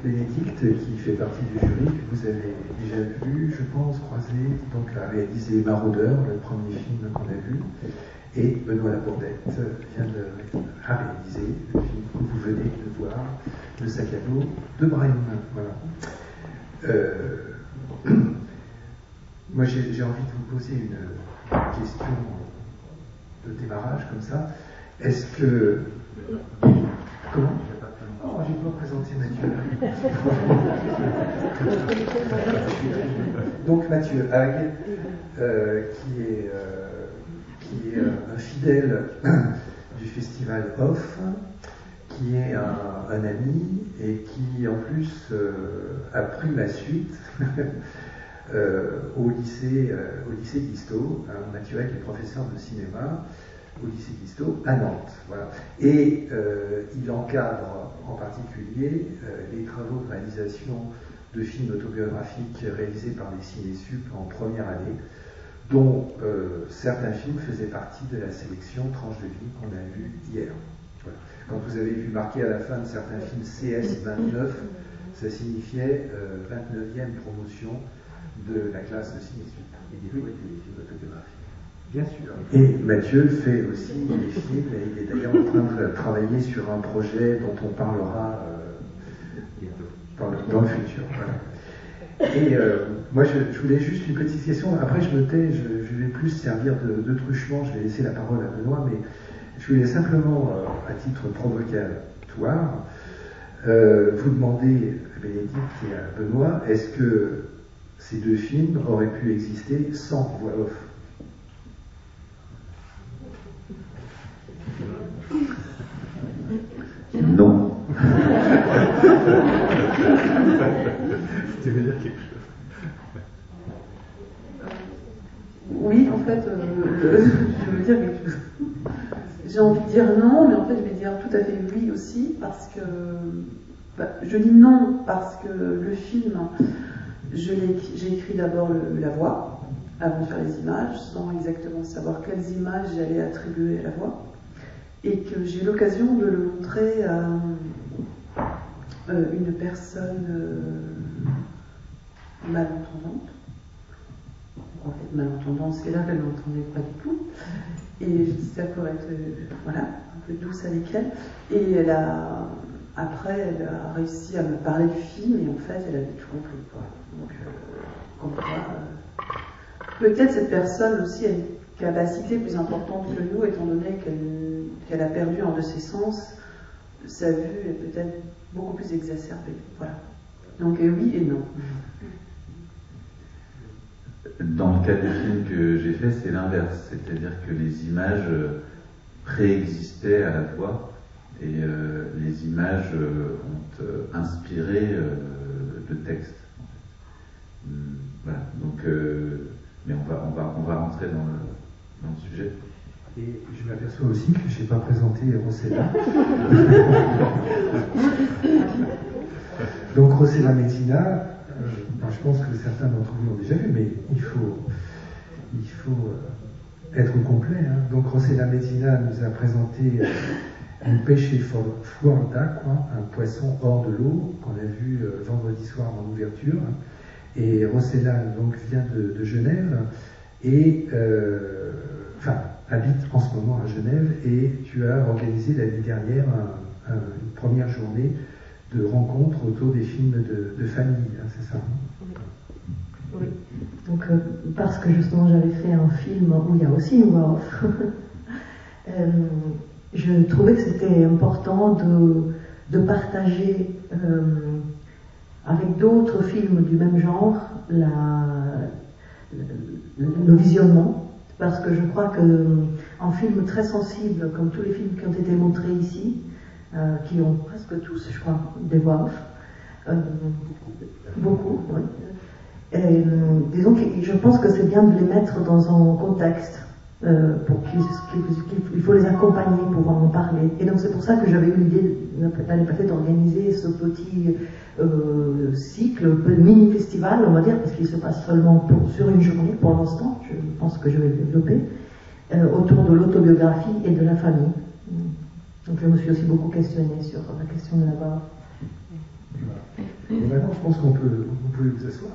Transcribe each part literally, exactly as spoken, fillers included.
Bénédicte, qui fait partie du jury, que vous avez déjà vu, je pense, croisé, donc a réalisé Maraudeur, le premier film qu'on a vu, et Benoît Labourdette vient de a réalisé le film que vous venez de voir, Le sac à dos de Brême. Voilà. Euh, moi, j'ai, j'ai envie de vous poser une question de démarrage comme ça. Est-ce que... Comment ? Oh, j'ai pas présenté Mathieu. Donc Mathieu Hague, euh, qui est, euh, qui est un fidèle du festival Off, qui est un, un ami et qui en plus euh, a pris ma suite euh, au lycée, euh, au lycée d'Histo. Hein, Mathieu Hague est professeur de cinéma au lycée d'Histo à Nantes. Voilà. Et euh, il encadre en particulier euh, les travaux de réalisation de films autobiographiques réalisés par les Ciné-Sup en première année, dont euh, certains films faisaient partie de la sélection Tranche de vie qu'on a vue hier. Voilà. Quand vous avez vu marqué à la fin de certains films C S vingt-neuf, ça signifiait euh, vingt-neuvième promotion de la classe de Ciné-Sup. Et des fois, des films autobiographiques. Bien sûr. Et Mathieu fait aussi des films, et il est d'ailleurs en train de travailler sur un projet dont on parlera euh, dans, le, dans le futur. Voilà. Et euh, moi, je, je voulais juste une petite question. Après, je me tais, je, je vais plus servir de, de truchement, je vais laisser la parole à Benoît, mais je voulais simplement, euh, à titre provocatoire, euh, vous demander, Bénédicte et à Benoît, est-ce que ces deux films auraient pu exister sans voix off ? Non. Tu veux dire quelque chose ? Oui, en fait, euh, je veux dire quelque chose. J'ai envie de dire non, mais en fait, je vais dire tout à fait oui aussi, parce que bah, je dis non parce que le film, je l'ai, j'ai écrit d'abord le, la voix avant de faire les images, sans exactement savoir quelles images j'allais attribuer à la voix. Et que j'ai eu l'occasion de le montrer à euh, une personne euh, malentendante. En fait, malentendante, c'est là qu'elle ne m'entendait pas du tout. Et je dis ça pour être euh, voilà, un peu douce avec elle. Et elle a, après, elle a réussi à me parler du film, et en fait, elle avait tout compris, quoi. Donc, euh, comme quoi, euh, peut-être cette personne aussi a une capacité plus importante que nous, étant donné qu'elle, qu'elle a perdu un de ses sens, sa vue est peut-être beaucoup plus exacerbée. Voilà. Donc euh, oui et non. Dans le cas du film que j'ai fait, c'est l'inverse, c'est-à-dire que les images préexistaient à la voix et euh, les images euh, ont euh, inspiré euh, le texte. Hum, voilà. Donc, euh, mais on va, on va, on va rentrer dans le dans le sujet. Et je m'aperçois aussi que je n'ai pas présenté Rossella. Donc Rossella Messina, euh, ben, je pense que certains d'entre vous l'ont déjà vu, mais il faut, il faut euh, être complet. Hein. Donc Rossella Messina nous a présenté euh, un pêché fuorda, quoi, un poisson hors de l'eau, qu'on a vu euh, vendredi soir en ouverture. Et Rossella donc vient de, de Genève et euh, enfin habite en ce moment à Genève, et tu as organisé l'année dernière un, un, une première journée de rencontres autour des films de, de famille, hein, c'est ça? Oui. Donc euh, parce que justement j'avais fait un film où il y a aussi une voix off, euh, je trouvais que c'était important de, de partager euh, avec d'autres films du même genre la, le, le visionnement, parce que je crois qu'un film très sensible, comme tous les films qui ont été montrés ici, euh, qui ont presque tous, je crois, des voix off, euh, beaucoup, oui. Et, disons que je pense que c'est bien de les mettre dans un contexte, euh, pour qu'ils, qu'ils, qu'il faut les accompagner pour pouvoir en parler. Et donc c'est pour ça que j'avais eu l'idée l'année passée d'organiser ce petit euh, cycle, un peu de mini-festival, on va dire, parce qu'il se passe seulement pour, sur une journée pour l'instant, je pense que je vais le développer, euh, autour de l'autobiographie et de la famille. Donc je me suis aussi beaucoup questionnée sur la question de la voix. Et maintenant, je pense qu'on peut, vous pouvez vous asseoir.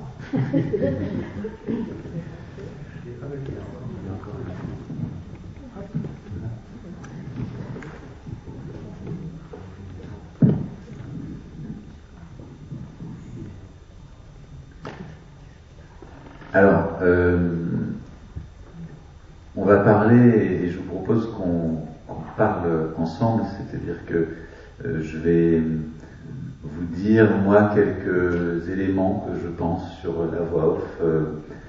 Alors, euh, on va parler, et je vous propose qu'on qu'on parle ensemble, c'est-à-dire que euh, je vais vous dire, moi, quelques éléments que je pense sur la voix off, euh,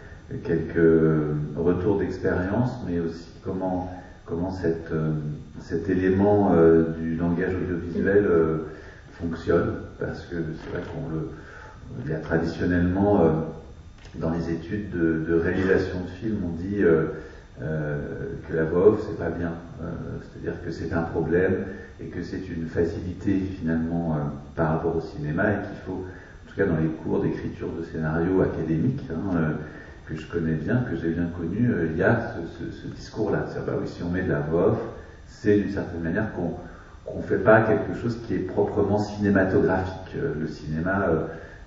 quelques retours d'expérience, mais aussi comment, comment cette, euh, cet élément euh, du langage audiovisuel euh, fonctionne, parce que c'est vrai qu'on le... Il y a traditionnellement... Euh, dans les études de, de réalisation de films, on dit euh, euh, que la voix off, c'est pas bien. Euh, c'est-à-dire que c'est un problème et que c'est une facilité finalement euh, par rapport au cinéma et qu'il faut, en tout cas dans les cours d'écriture de scénario académique, hein, euh, que je connais bien, que j'ai bien connu, euh, il y a ce, ce, ce discours-là. C'est-à-dire, bah oui, si on met de la voix off, c'est d'une certaine manière qu'on qu'on fait pas quelque chose qui est proprement cinématographique. Euh, le cinéma euh,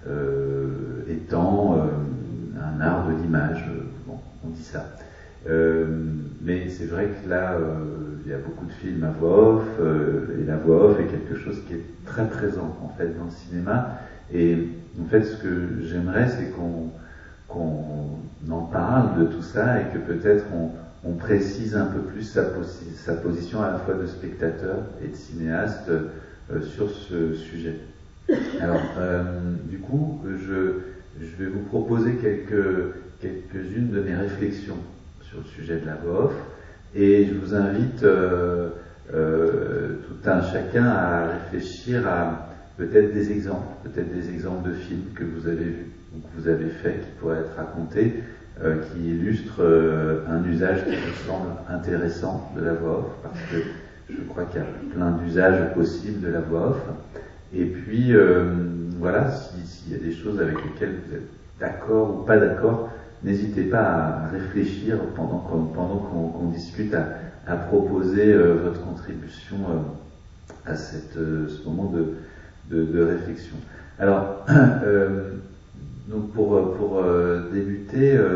euh, étant euh, un art de l'image, bon, on dit ça. Euh, mais c'est vrai que là, euh, il y a beaucoup de films à voix off, euh, et la voix off est quelque chose qui est très présent en fait dans le cinéma. Et en fait, ce que j'aimerais, c'est qu'on qu'on en parle de tout ça et que peut-être on, on précise un peu plus sa, posi- sa position à la fois de spectateur et de cinéaste euh, sur ce sujet. Alors, euh, du coup, je Je vais vous proposer quelques, quelques-unes de mes réflexions sur le sujet de la voix off et je vous invite euh, euh, tout un chacun à réfléchir à peut-être des exemples, peut-être des exemples de films que vous avez vus ou que vous avez faits qui pourraient être racontés, euh, qui illustrent euh, un usage qui me semble intéressant de la voix off, parce que je crois qu'il y a plein d'usages possibles de la voix off. Et puis, euh, voilà, s'il si y a des choses avec lesquelles vous êtes d'accord ou pas d'accord, n'hésitez pas à réfléchir pendant qu'on, pendant qu'on, qu'on discute, à, à proposer euh, votre contribution euh, à cette, euh, ce moment de, de, de réflexion. Alors, euh, donc pour, pour euh, débuter, euh,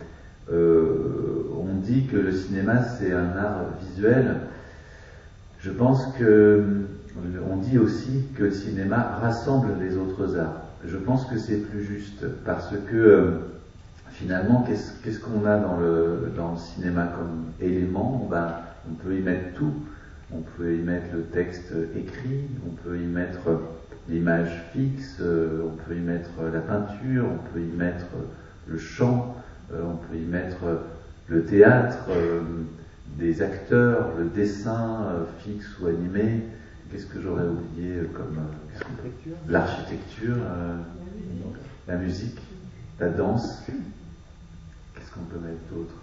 euh, on dit que le cinéma c'est un art visuel. Je pense que on dit aussi que le cinéma rassemble les autres arts. Je pense que c'est plus juste parce que euh, finalement, qu'est-ce, qu'est-ce qu'on a dans le, dans le cinéma comme élément? Ben, on peut y mettre tout. On peut y mettre le texte écrit, on peut y mettre l'image fixe, euh, on peut y mettre la peinture, on peut y mettre le chant, euh, on peut y mettre le théâtre, euh, des acteurs, le dessin euh, fixe ou animé. Qu'est-ce que j'aurais oublié comme euh, l'architecture, euh, la musique, la danse. Qu'est-ce qu'on peut mettre d'autre?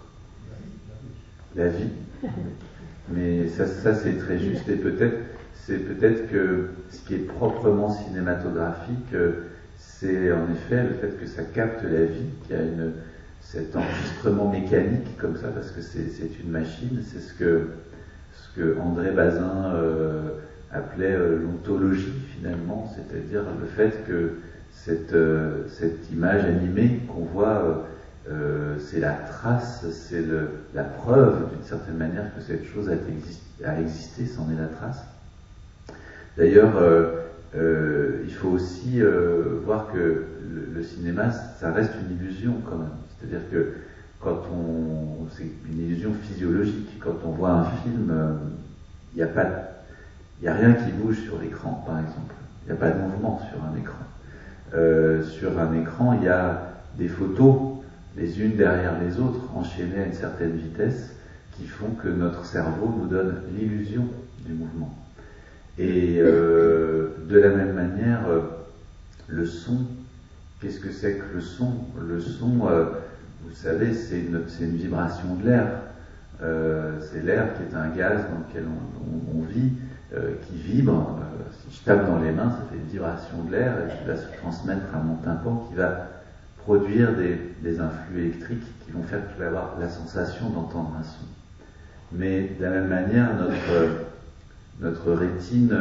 La vie. Mais ça, ça c'est très juste et peut-être c'est peut-être que ce qui est proprement cinématographique, c'est en effet le fait que ça capte la vie, qu'il y a une, cet enregistrement mécanique comme ça, parce que c'est, c'est une machine. C'est ce que, ce que André Bazin euh, appelait euh, l'ontologie finalement, c'est-à-dire le fait que cette, euh, cette image animée qu'on voit, euh, euh, c'est la trace, c'est le, la preuve d'une certaine manière que cette chose a, exist, a existé, c'en est la trace. D'ailleurs, euh, euh, il faut aussi euh, voir que le, le cinéma, ça reste une illusion quand même. C'est-à-dire que quand on, c'est une illusion physiologique. Quand on voit un film, il n'y a pas, il n'y a rien qui bouge sur l'écran, par exemple. Il n'y a pas de mouvement sur un écran. Euh, sur un écran, il y a des photos, les unes derrière les autres, enchaînées à une certaine vitesse, qui font que notre cerveau nous donne l'illusion du mouvement. Et euh, de la même manière, euh, le son, qu'est-ce que c'est que le son? Le son, euh, vous savez, c'est une, c'est une vibration de l'air. Euh, c'est l'air qui est un gaz dans lequel on, on, on vit, euh, qui vibre. Euh, si je tape dans les mains, ça fait une vibration de l'air et qui va se transmettre à mon tympan, qui va produire des, des influx électriques qui vont faire que je vais avoir la sensation d'entendre un son. Mais de la même manière, notre, notre rétine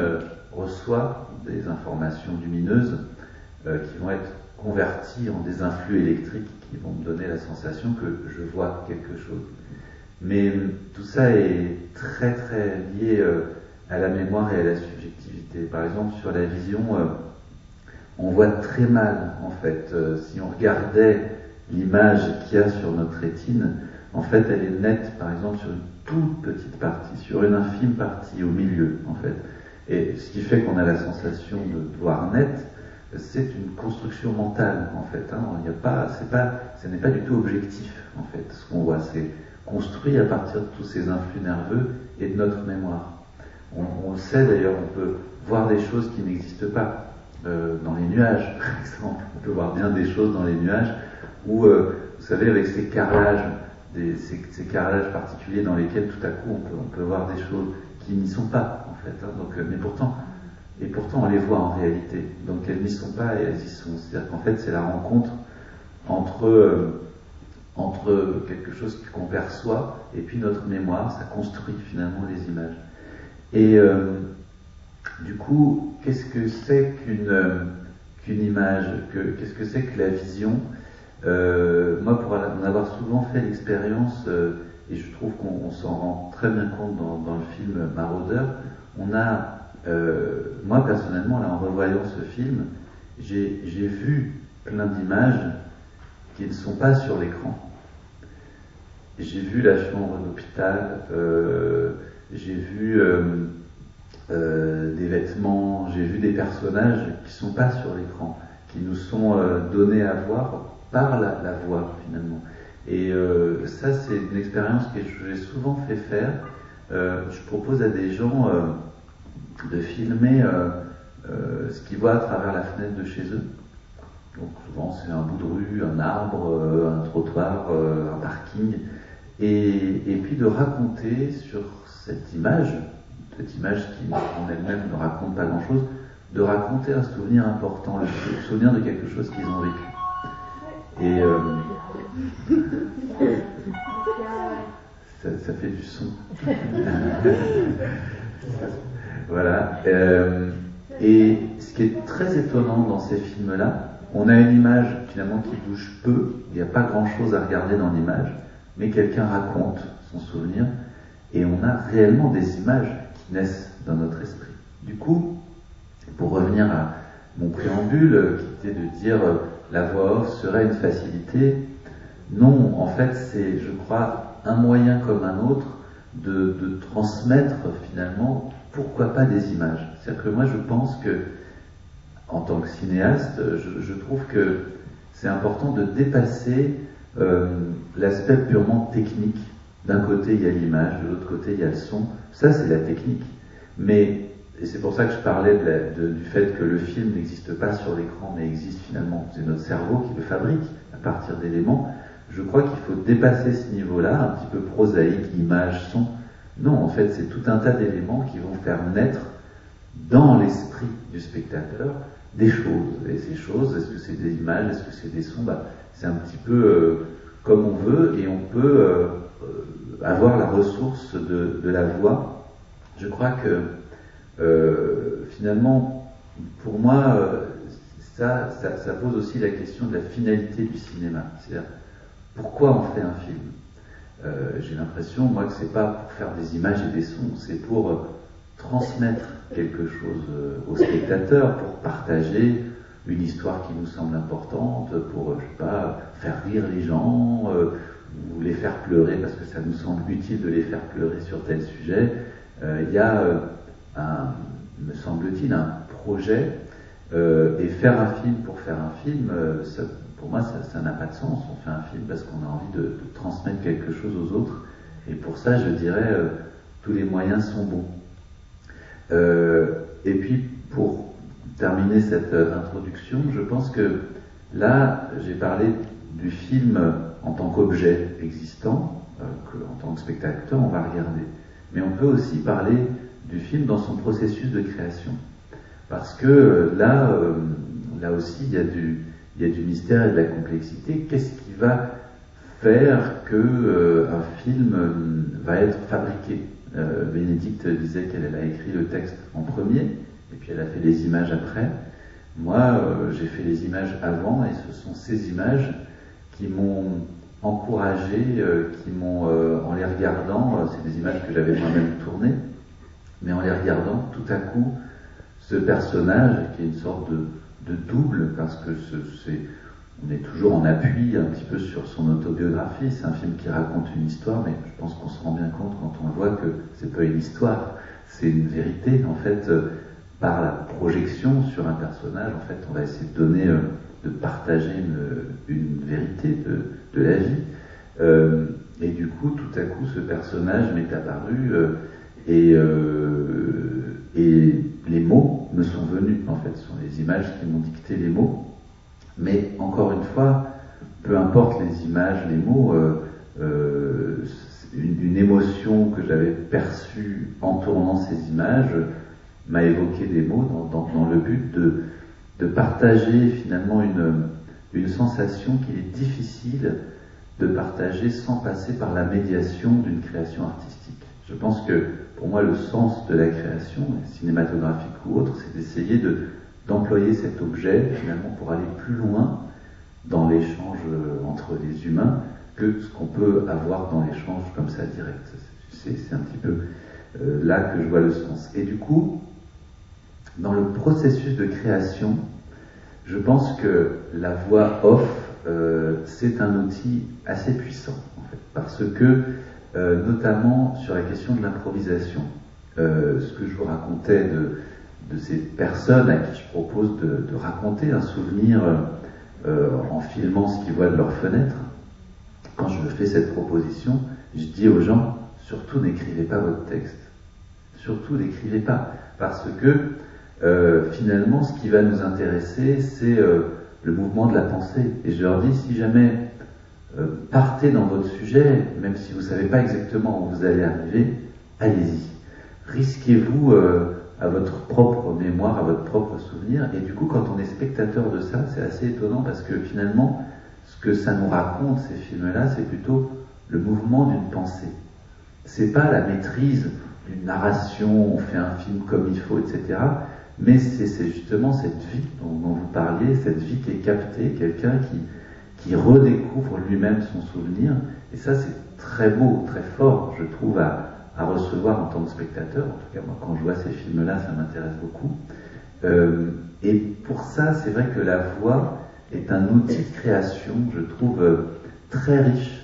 reçoit des informations lumineuses euh, qui vont être converties en des influx électriques qui vont me donner la sensation que je vois quelque chose. Mais tout ça est très très lié euh, à la mémoire et à la subjectivité. Par exemple, sur la vision, euh, on voit très mal, en fait, euh, si on regardait l'image qu'il y a sur notre rétine, en fait, elle est nette, par exemple, sur une toute petite partie, sur une infime partie, au milieu, en fait. Et ce qui fait qu'on a la sensation de voir net, c'est une construction mentale, en fait. Hein. Il n'y a pas, c'est pas, ce n'est pas du tout objectif, en fait, ce qu'on voit. C'est construit à partir de tous ces influx nerveux et de notre mémoire. On, on le sait d'ailleurs, on peut voir des choses qui n'existent pas. Euh, dans les nuages, par exemple, on peut voir bien des choses dans les nuages, où, euh, vous savez, avec ces carrelages, des, ces, ces carrelages particuliers dans lesquels tout à coup on peut, on peut voir des choses qui n'y sont pas, en fait. Hein. Donc, euh, mais pourtant, et pourtant on les voit en réalité. Donc elles n'y sont pas et elles y sont. C'est-à-dire qu'en fait, c'est la rencontre entre euh, entre quelque chose qu'on perçoit et puis notre mémoire, ça construit finalement les images. Et euh, du coup, qu'est-ce que c'est qu'une, euh, qu'une image, que, qu'est-ce que c'est que la vision? euh, Moi, pour en avoir souvent fait l'expérience, euh, et je trouve qu'on on s'en rend très bien compte dans, dans le film Maraudeur, on a, euh, moi personnellement, là, en revoyant ce film, j'ai, j'ai vu plein d'images qui ne sont pas sur l'écran. J'ai vu la chambre d'hôpital, euh, j'ai vu euh, euh, des vêtements, j'ai vu des personnages qui ne sont pas sur l'écran, qui nous sont euh, donnés à voir par la, la voix finalement. Et euh, ça, c'est une expérience que j'ai souvent fait faire. Euh, je propose à des gens euh, de filmer euh, euh, ce qu'ils voient à travers la fenêtre de chez eux. Donc souvent c'est un bout de rue, un arbre, euh, un trottoir, euh, un parking. Et, et puis de raconter sur cette image, cette image qui en elle-même ne raconte pas grand-chose, de raconter un souvenir important, le souvenir de quelque chose qu'ils ont vécu. Et euh, ça, ça fait du son. Voilà. Euh, et ce qui est très étonnant dans ces films-là, on a une image finalement qui bouge peu, il n'y a pas grand-chose à regarder dans l'image, mais quelqu'un raconte son souvenir, et on a réellement des images qui naissent dans notre esprit. Du coup, pour revenir à mon préambule, qui était de dire euh, la voix off serait une facilité, non, en fait, c'est, je crois, un moyen comme un autre de, de transmettre finalement, pourquoi pas des images. C'est-à-dire que moi, je pense que, en tant que cinéaste, je, je trouve que c'est important de dépasser euh, l'aspect purement technique. D'un côté, il y a l'image, de l'autre côté, il y a le son. Ça, c'est la technique. Mais, et c'est pour ça que je parlais de la, de, du fait que le film n'existe pas sur l'écran, mais existe finalement. C'est notre cerveau qui le fabrique à partir d'éléments. Je crois qu'il faut dépasser ce niveau-là, un petit peu prosaïque, image, son. Non, en fait, c'est tout un tas d'éléments qui vont faire naître dans l'esprit du spectateur des choses. Et ces choses, est-ce que c'est des images, est-ce que c'est des sons? Bah, c'est un petit peu euh, comme on veut, et on peut euh, avoir la ressource de, de la voix. Je crois que euh, finalement, pour moi, euh, ça, ça, ça pose aussi la question de la finalité du cinéma. C'est-à-dire, pourquoi on fait un film? euh, J'ai l'impression, moi, que c'est pas pour faire des images et des sons, c'est pour euh, transmettre quelque chose euh, au spectateur, pour partager une histoire qui nous semble importante, pour, euh, je sais pas, faire rire les gens, euh, ou les faire pleurer parce que ça nous semble utile de les faire pleurer sur tel sujet. Euh, il y a, euh, un, me semble-t-il, un projet, euh, et faire un film pour faire un film, euh, ça, pour moi, ça, ça n'a pas de sens. On fait un film parce qu'on a envie de, de transmettre quelque chose aux autres, et pour ça, je dirais, euh, tous les moyens sont bons. Euh, et puis, pour terminer cette euh, introduction, je pense que là, j'ai parlé du film en tant qu'objet existant, euh, que, en tant que spectateur, on va regarder. Mais on peut aussi parler du film dans son processus de création. Parce que euh, là, euh, là aussi, il y a du, il y a du mystère et de la complexité. Qu'est-ce qui va faire que euh, un film euh, va être fabriqué? euh, Bénédicte disait qu'elle a écrit le texte en premier, et puis elle a fait les images après. Moi, euh, j'ai fait les images avant, et ce sont ces images qui m'ont encouragé, euh, qui m'ont, euh, en les regardant, euh, c'est des images que j'avais moi-même tournées, mais en les regardant, tout à coup, ce personnage, qui est une sorte de, de double, parce que ce, c'est, on est toujours en appui un petit peu sur son autobiographie, c'est un film qui raconte une histoire, mais je pense qu'on se rend bien compte quand on voit que c'est pas une histoire, c'est une vérité, en fait, euh, par la projection sur un personnage, en fait, on va essayer de donner, euh, de partager une, une vérité de, de la vie. Euh, et du coup, tout à coup, ce personnage m'est apparu, euh, et, euh, et les mots me sont venus, en fait, ce sont les images qui m'ont dicté les mots. Mais encore une fois, peu importe les images, les mots, euh, euh, une, une émotion que j'avais perçue en tournant ces images m'a évoqué des mots dans, dans, dans le but de, de partager finalement une, une sensation qu'il est difficile de partager sans passer par la médiation d'une création artistique. Je pense que pour moi le sens de la création, cinématographique ou autre, c'est d'essayer de, d'employer cet objet finalement pour aller plus loin dans l'échange entre les humains que ce qu'on peut avoir dans l'échange comme ça direct. C'est, c'est un petit peu euh, là que je vois le sens. Et du coup, dans le processus de création, je pense que la voix off, euh, c'est un outil assez puissant, en fait, parce que, euh, notamment sur la question de l'improvisation, euh, ce que je vous racontais de, de ces personnes à qui je propose de, de raconter un souvenir euh, en filmant ce qu'ils voient de leur fenêtre, quand je fais cette proposition, je dis aux gens, surtout n'écrivez pas votre texte. Surtout n'écrivez pas, parce que Euh, finalement, ce qui va nous intéresser, c'est euh, le mouvement de la pensée. Et je leur dis, si jamais euh, partez dans votre sujet, même si vous ne savez pas exactement où vous allez arriver, allez-y. Risquez-vous euh, à votre propre mémoire, à votre propre souvenir. Et du coup, quand on est spectateur de ça, c'est assez étonnant parce que finalement, ce que ça nous raconte, ces films-là, c'est plutôt le mouvement d'une pensée. C'est pas la maîtrise d'une narration, on fait un film comme il faut, et cetera. Mais c'est, c'est justement cette vie dont, dont vous parliez, cette vie qui est captée, quelqu'un qui, qui redécouvre lui-même son souvenir. Et ça, c'est très beau, très fort, je trouve, à, à recevoir en tant que spectateur. En tout cas, moi, quand je vois ces films-là, ça m'intéresse beaucoup. Euh, et pour ça, c'est vrai que la voix est un outil de création, je trouve, très riche.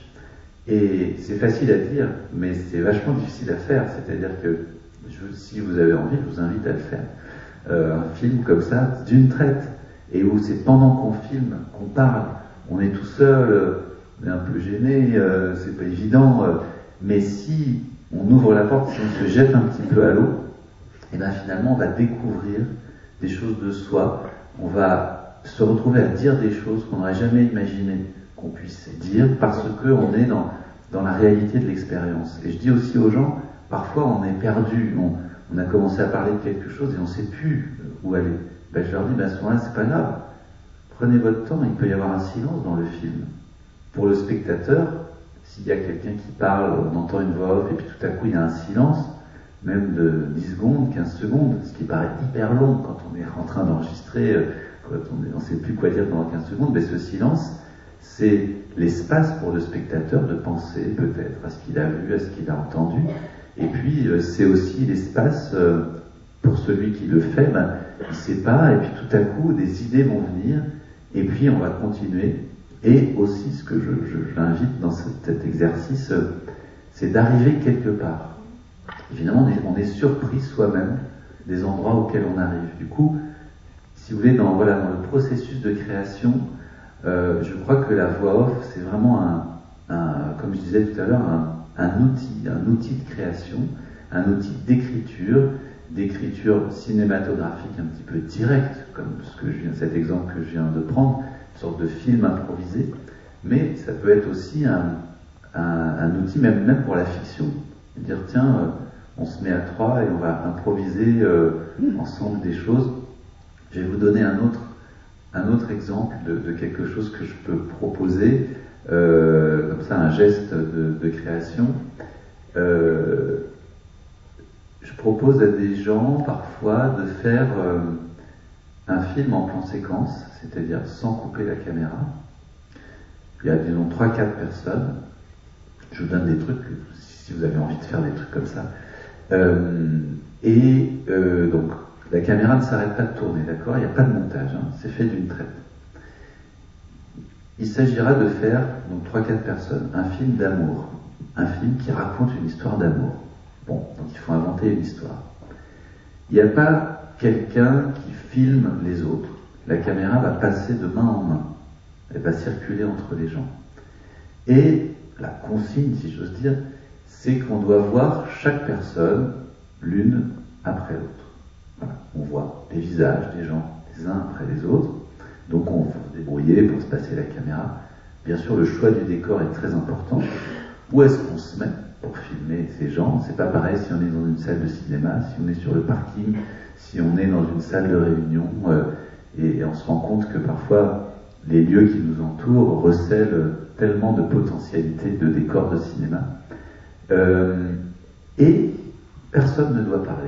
Et c'est facile à dire, mais c'est vachement difficile à faire. C'est-à-dire que, je, si vous avez envie, je vous invite à le faire. Euh, un film comme ça, d'une traite, et où c'est pendant qu'on filme, qu'on parle, on est tout seul, euh, on est un peu gêné, euh, c'est pas évident, euh, mais si on ouvre la porte, si on se jette un petit peu à l'eau, et bien finalement on va découvrir des choses de soi, on va se retrouver à dire des choses qu'on n'aurait jamais imaginé qu'on puisse dire, parce qu'on est dans, dans la réalité de l'expérience. Et je dis aussi aux gens, parfois on est perdu, on, on a commencé à parler de quelque chose et on ne sait plus où aller. Ben, je leur dis, ben, à ce moment-là, c'est pas grave. Prenez votre temps, il peut y avoir un silence dans le film. Pour le spectateur, s'il y a quelqu'un qui parle, on entend une voix off, et puis tout à coup il y a un silence, même de dix secondes, quinze secondes, ce qui paraît hyper long quand on est en train d'enregistrer, quand on ne sait plus quoi dire pendant quinze secondes, mais ce silence, c'est l'espace pour le spectateur de penser peut-être à ce qu'il a vu, à ce qu'il a entendu. Et puis, euh, c'est aussi l'espace, euh, pour celui qui le fait, ben, il ne sait pas, et puis tout à coup, des idées vont venir, et puis on va continuer. Et aussi, ce que je, je, je l'invite dans cet, cet exercice, euh, c'est d'arriver quelque part. Évidemment, on est, on est surpris soi-même des endroits auxquels on arrive. Du coup, si vous voulez, dans, voilà, dans le processus de création, euh, je crois que la voix off, c'est vraiment un, un, comme je disais tout à l'heure, un un outil, un outil de création, un outil d'écriture, d'écriture cinématographique un petit peu directe, comme ce que je viens, cet exemple que je viens de prendre, une sorte de film improvisé, mais ça peut être aussi un, un, un outil même, même pour la fiction, dire tiens, euh, on se met à trois et on va improviser euh, ensemble des choses. Je vais vous donner un autre, un autre exemple de, de quelque chose que je peux proposer. Euh, comme ça, un geste de, de création. Euh, je propose à des gens parfois de faire euh, un film en plan séquence, c'est-à-dire sans couper la caméra. Il y a disons trois quatre personnes. Je vous donne des trucs si vous avez envie de faire des trucs comme ça. Euh, et euh, donc la caméra ne s'arrête pas de tourner, d'accord? Il n'y a pas de montage, hein, c'est fait d'une traite. Il s'agira de faire, donc trois quatre personnes, un film d'amour, un film qui raconte une histoire d'amour. Bon, donc il faut inventer une histoire. Il n'y a pas quelqu'un qui filme les autres. La caméra va passer de main en main. Elle va circuler entre les gens. Et la consigne, si j'ose dire, c'est qu'on doit voir chaque personne l'une après l'autre. Voilà. On voit les visages des gens les uns après les autres. Donc on va se débrouiller pour se passer la caméra. Bien sûr, le choix du décor est très important. Où est-ce qu'on se met pour filmer ces gens? C'est pas pareil si on est dans une salle de cinéma, si on est sur le parking, si on est dans une salle de réunion. Euh, et, et on se rend compte que parfois les lieux qui nous entourent recèlent tellement de potentialités de décors de cinéma. Euh, et personne ne doit parler.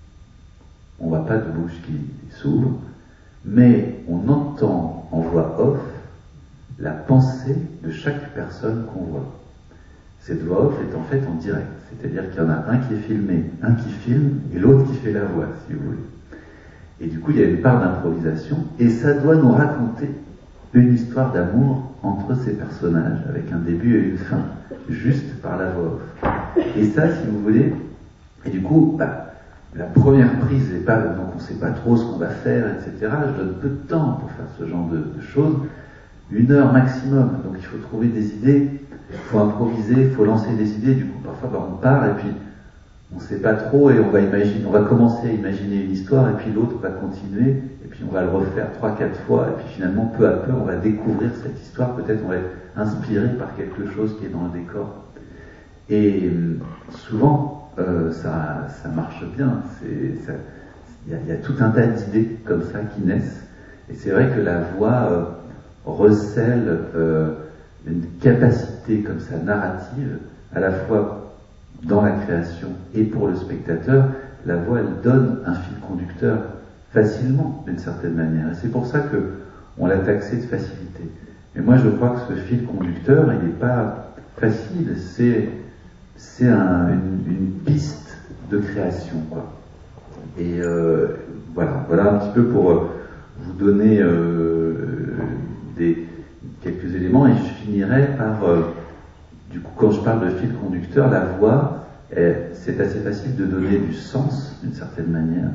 On ne voit pas de bouche qui s'ouvre, mais on entend en voix off la pensée de chaque personne qu'on voit. Cette voix off est en fait en direct, c'est-à-dire qu'il y en a un qui est filmé, un qui filme, et l'autre qui fait la voix, si vous voulez. Et du coup, il y a une part d'improvisation, et ça doit nous raconter une histoire d'amour entre ces personnages, avec un début et une fin, juste par la voix off. Et ça, si vous voulez, et du coup, bah, la première prise n'est pas, donc on ne sait pas trop ce qu'on va faire, et cetera. Je donne peu de temps pour faire ce genre de, de choses, une heure maximum. Donc il faut trouver des idées, il faut improviser, il faut lancer des idées. Du coup, parfois, bah, on part et puis on ne sait pas trop et on va imaginer, on va commencer à imaginer une histoire et puis l'autre va continuer et puis on va le refaire trois, quatre fois et puis finalement, peu à peu, on va découvrir cette histoire. Peut-être on va être inspiré par quelque chose qui est dans le décor. Et souvent, Euh, ça, ça marche bien. Il y, y a tout un tas d'idées comme ça qui naissent. Et c'est vrai que la voix euh, recèle euh, une capacité comme ça narrative, à la fois dans la création et pour le spectateur. La voix, elle donne un fil conducteur facilement, d'une certaine manière. Et c'est pour ça que on l'a taxé de facilité. Mais moi, je crois que ce fil conducteur, il n'est pas facile. C'est c'est un, une, une piste de création, quoi. Et euh, voilà, voilà un petit peu pour euh, vous donner euh, des, quelques éléments, et je finirai par, euh, du coup, quand je parle de fil conducteur, la voix, elle, c'est assez facile de donner du sens, d'une certaine manière,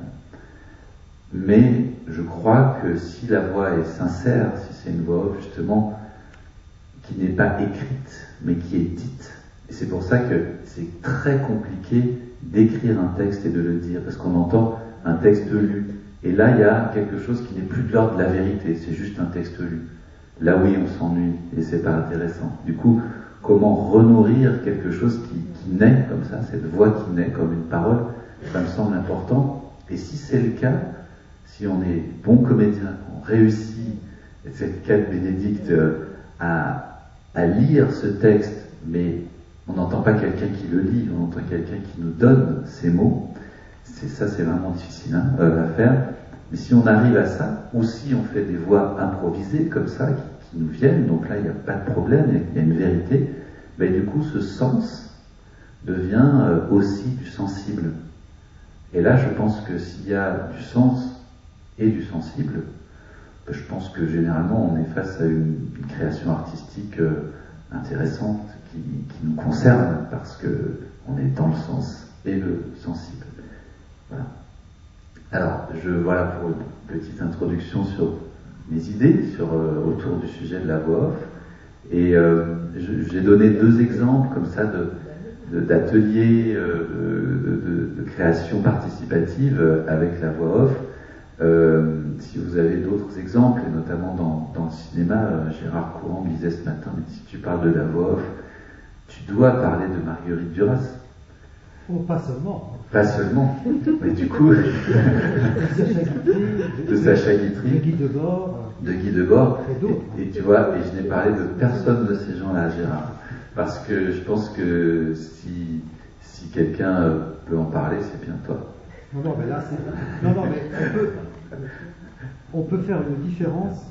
mais je crois que si la voix est sincère, si c'est une voix, justement, qui n'est pas écrite, mais qui est dite. Et c'est pour ça que c'est très compliqué d'écrire un texte et de le dire, parce qu'on entend un texte lu. Et là, il y a quelque chose qui n'est plus de l'ordre de la vérité, c'est juste un texte lu. Là, oui, on s'ennuie, et c'est pas intéressant. Du coup, comment renourrir quelque chose qui, qui naît comme ça, cette voix qui naît comme une parole, ça me semble important. Et si c'est le cas, si on est bon comédien, on réussit, et c'est le cas de Bénédicte, à, à lire ce texte, mais on n'entend pas quelqu'un qui le lit, on entend quelqu'un qui nous donne ces mots. C'est ça, c'est vraiment difficile hein, euh, à faire. Mais si on arrive à ça, ou si on fait des voix improvisées comme ça, qui, qui nous viennent, donc là il n'y a pas de problème, il y a une vérité, ben, du coup ce sens devient euh, aussi du sensible. Et là je pense que s'il y a du sens et du sensible, ben, je pense que généralement on est face à une, une création artistique euh, intéressante, Qui, qui nous concerne parce que on est dans le sens et le sensible. Voilà. Alors, je voilà pour une petite introduction sur mes idées sur euh, autour du sujet de la voix off. Et euh, je, j'ai donné deux exemples comme ça de, de d'ateliers euh, de, de, de création participative avec la voix off. Euh, si vous avez d'autres exemples, et notamment dans, dans le cinéma, euh, Gérard Courant me disait ce matin, mais si tu parles de la voix off, tu dois parler de Marguerite Duras. Oh, pas seulement. Pas seulement. Mais du coup, de Sacha Guitry, de Guy Debord, de Guy Debord, et d'autres. Et, et tu vois, et je n'ai parlé de personne de ces gens-là, Gérard, parce que je pense que si si quelqu'un euh, peut en parler, c'est bien toi. Non, non, mais là, c'est... Non, non, mais on peut, on peut faire une différence.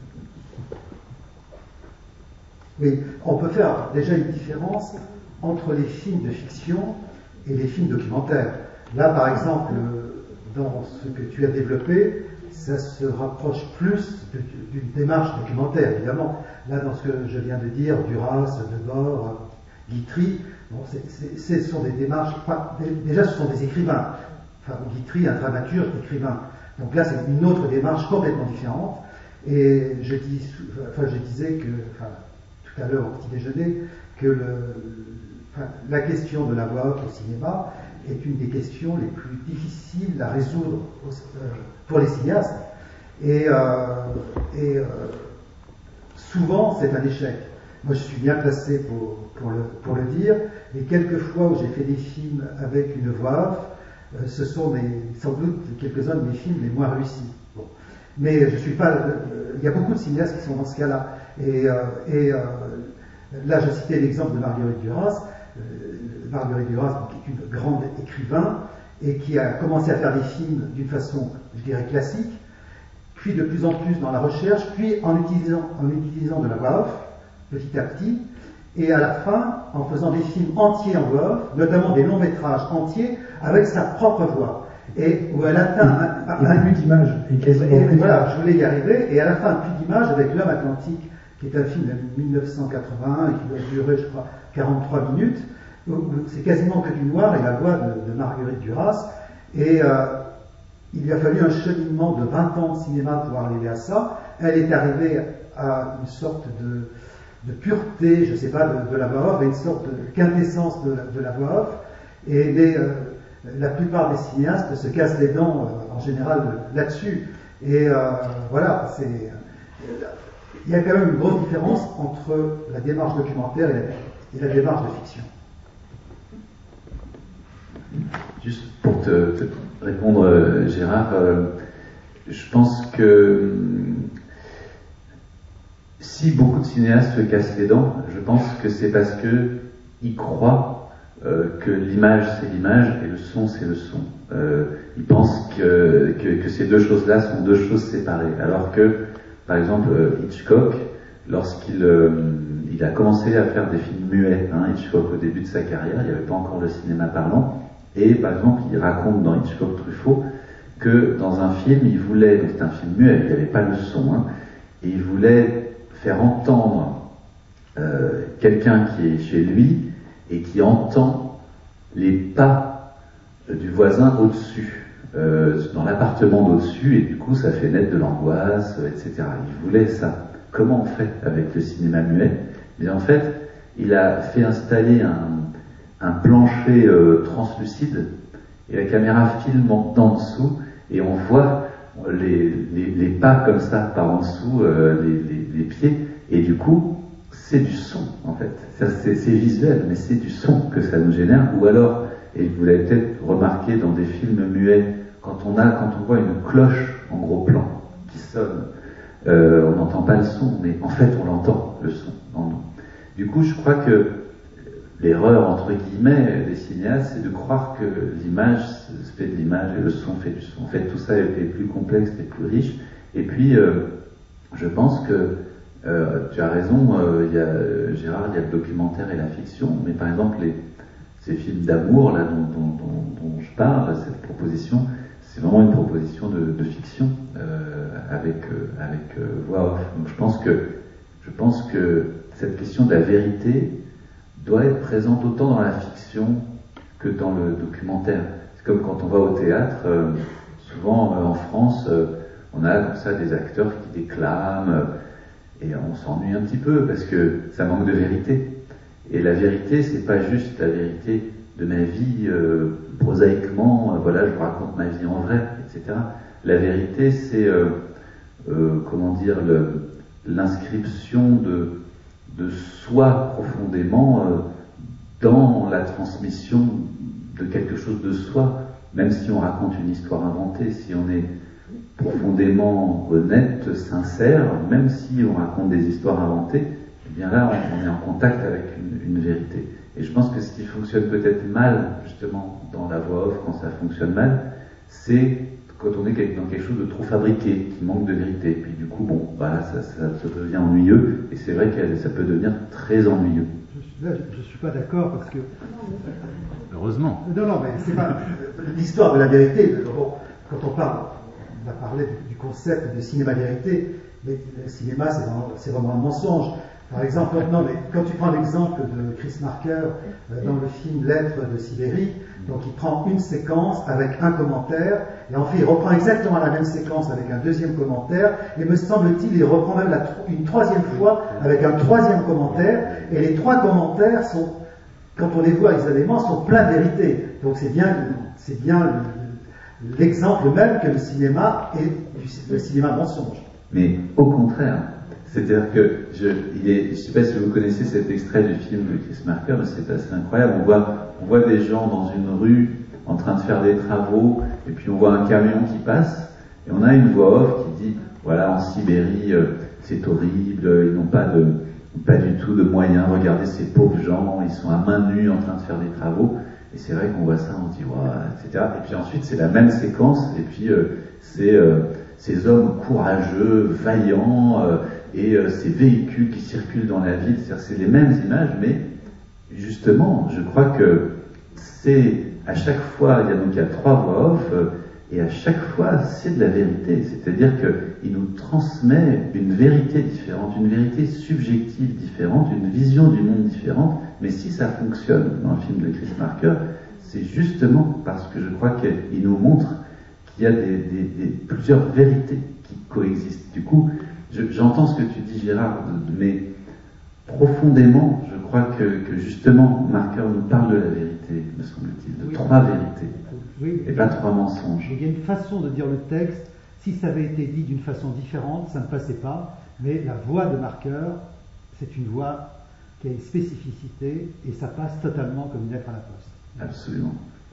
Oui, on peut faire déjà une différence entre les films de fiction et les films documentaires. Là, par exemple, dans ce que tu as développé, ça se rapproche plus d'une démarche documentaire, évidemment. Là, dans ce que je viens de dire, Duras, Debord, Guitry, bon, c'est, c'est, ce sont des démarches, enfin, déjà ce sont des écrivains. Enfin, Guitry, un dramaturge, écrivain. Donc là, c'est une autre démarche complètement différente. Et je, dis, enfin, je disais que, enfin, tout à l'heure au petit déjeuner, que le, enfin, la question de la voix off au cinéma est une des questions les plus difficiles à résoudre pour les cinéastes. Et, euh, et euh, souvent, c'est un échec. Moi, je suis bien placé pour, pour, le, pour le dire. Les quelques fois où j'ai fait des films avec une voix off, euh, ce sont mes, sans doute quelques-uns de mes films les moins réussis. Bon. Mais je suis pas. Euh, il y a beaucoup de cinéastes qui sont dans ce cas-là. Et, euh, et euh, là, je citais l'exemple de Marguerite Duras. Euh, Marguerite Duras, qui est une grande écrivain et qui a commencé à faire des films d'une façon, je dirais, classique, puis de plus en plus dans la recherche, puis en utilisant, en utilisant de la voix off, petit à petit, et à la fin, en faisant des films entiers en voix off, notamment des longs métrages entiers, avec sa propre voix. Et où elle atteint un, un, un plus d'image. Et quasiment et, plus voilà, je voulais y arriver, et à la fin, un plus d'image avec L'Homme Atlantique, qui est un film de mille neuf cent quatre-vingt-un et qui doit durer, je crois, quarante-trois minutes. C'est quasiment que du noir et la voix de, de Marguerite Duras. Et euh, il lui a fallu un cheminement de vingt ans de cinéma pour arriver à ça. Elle est arrivée à une sorte de, de pureté, je ne sais pas, de, de la voix off, à une sorte de quintessence de la, de la voix off. Et les, euh, la plupart des cinéastes se cassent les dents euh, en général là-dessus. Et euh, voilà, c'est, euh, il y a quand même une grosse différence entre la démarche documentaire et la, et la démarche de fiction. Juste pour te, te répondre, euh, Gérard, euh, je pense que euh, si beaucoup de cinéastes se cassent les dents, je pense que c'est parce qu'ils croient euh, que l'image c'est l'image et le son c'est le son. Euh, ils pensent que, que, que ces deux choses-là sont deux choses séparées. Alors que, par exemple, Hitchcock, lorsqu'il euh, il a commencé à faire des films muets, hein, Hitchcock au début de sa carrière, il n'y avait pas encore le cinéma parlant. Et par exemple, il raconte dans Hitchcock Truffaut que dans un film, il voulait, donc c'est un film muet, il n'y avait pas le son, hein, et il voulait faire entendre euh, quelqu'un qui est chez lui et qui entend les pas euh, du voisin au-dessus, euh, dans l'appartement d'au-dessus, et du coup ça fait naître de l'angoisse, euh, et cetera. Il voulait ça. Comment on fait avec le cinéma muet? Mais en fait, il a fait installer un un plancher euh, translucide et la caméra filme en dessous et on voit les, les, les pas comme ça par en dessous, euh, les, les, les pieds, et du coup c'est du son en fait. Ça, c'est, c'est visuel mais c'est du son que ça nous génère. Ou alors, et vous l'avez peut-être remarqué dans des films muets, quand on a quand on voit une cloche en gros plan qui sonne, euh, on n'entend pas le son mais en fait on l'entend le son en nous. Du coup je crois que l'erreur, entre guillemets, des cinéastes, c'est de croire que l'image fait de l'image et le son fait du son. En fait, tout ça est plus complexe et plus riche. Et puis, euh, je pense que euh, tu as raison, euh, il y a, Gérard, il y a le documentaire et la fiction, mais par exemple, les, ces films d'amour là dont, dont, dont, dont je parle, cette proposition, c'est vraiment une proposition de, de fiction euh, avec, euh, avec euh, voix off. Donc je pense que, je pense que cette question de la vérité doit être présente autant dans la fiction que dans le documentaire. C'est comme quand on va au théâtre, euh, souvent euh, en France, euh, on a comme ça des acteurs qui déclament, euh, et on s'ennuie un petit peu parce que ça manque de vérité. Et la vérité, c'est pas juste la vérité de ma vie euh, prosaïquement, euh, voilà, je vous raconte ma vie en vrai, et cetera. La vérité, c'est, euh, euh, comment dire, le, l'inscription de de soi profondément euh, dans la transmission de quelque chose de soi, même si on raconte une histoire inventée, si on est profondément honnête, sincère, même si on raconte des histoires inventées, eh bien là on, on est en contact avec une, une vérité. Et je pense que ce qui fonctionne peut-être mal, justement, dans la voix off, quand ça fonctionne mal, c'est quand on est dans quelque chose de trop fabriqué, qui manque de vérité. Puis du coup, bon, voilà, ça, ça, ça devient ennuyeux, et c'est vrai que ça peut devenir très ennuyeux. Là, je ne suis pas d'accord parce que... Heureusement. Non, non, mais c'est pas... L'histoire de la vérité, bon, quand on parle, on a parlé du concept de cinéma-vérité, mais le cinéma, c'est vraiment, c'est vraiment un mensonge. Par exemple, non, mais quand tu prends l'exemple de Chris Marker euh, dans le film Lettres de Sibérie, donc il prend une séquence avec un commentaire, et en fait il reprend exactement la même séquence avec un deuxième commentaire, et me semble-t-il, il reprend même la, une troisième fois avec un troisième commentaire, et les trois commentaires sont, quand on les voit isolément, sont pleins de vérité. Donc c'est bien, c'est bien l'exemple même que le cinéma est le cinéma mensonge. Mais au contraire. C'est-à-dire que, je ne sais pas si vous connaissez cet extrait du film de Chris Marker, mais c'est assez incroyable. On voit, on voit des gens dans une rue en train de faire des travaux, et puis on voit un camion qui passe, et on a une voix off qui dit, voilà, en Sibérie, euh, c'est horrible, ils n'ont pas, de, pas du tout de moyens, regardez ces pauvres gens, ils sont à main nue en train de faire des travaux. Et c'est vrai qu'on voit ça, on se dit, waouh, et cetera. Et puis ensuite, c'est la même séquence, et puis euh, c'est euh, ces hommes courageux, vaillants, euh, et euh, ces véhicules qui circulent dans la ville, c'est-à-dire c'est les mêmes images, mais justement, je crois que c'est à chaque fois, il y a donc il y a trois voix off, euh, et à chaque fois, c'est de la vérité, c'est-à-dire qu'il nous transmet une vérité différente, une vérité subjective différente, une vision du monde différente, mais si ça fonctionne dans le film de Chris Marker, c'est justement parce que je crois qu'il nous montre qu'il y a des, des, des, plusieurs vérités qui coexistent. Du coup, je, j'entends ce que tu dis, Gérard, mais profondément, je crois que, que justement, Marker nous parle de la vérité, me semble-t-il, de oui. trois vérités, oui, et pas trois mensonges. Il y a une façon de dire le texte, si ça avait été dit d'une façon différente, ça ne passait pas, mais la voix de Marker, c'est une voix qui a une spécificité, et ça passe totalement comme une lettre à la poste. Absolument.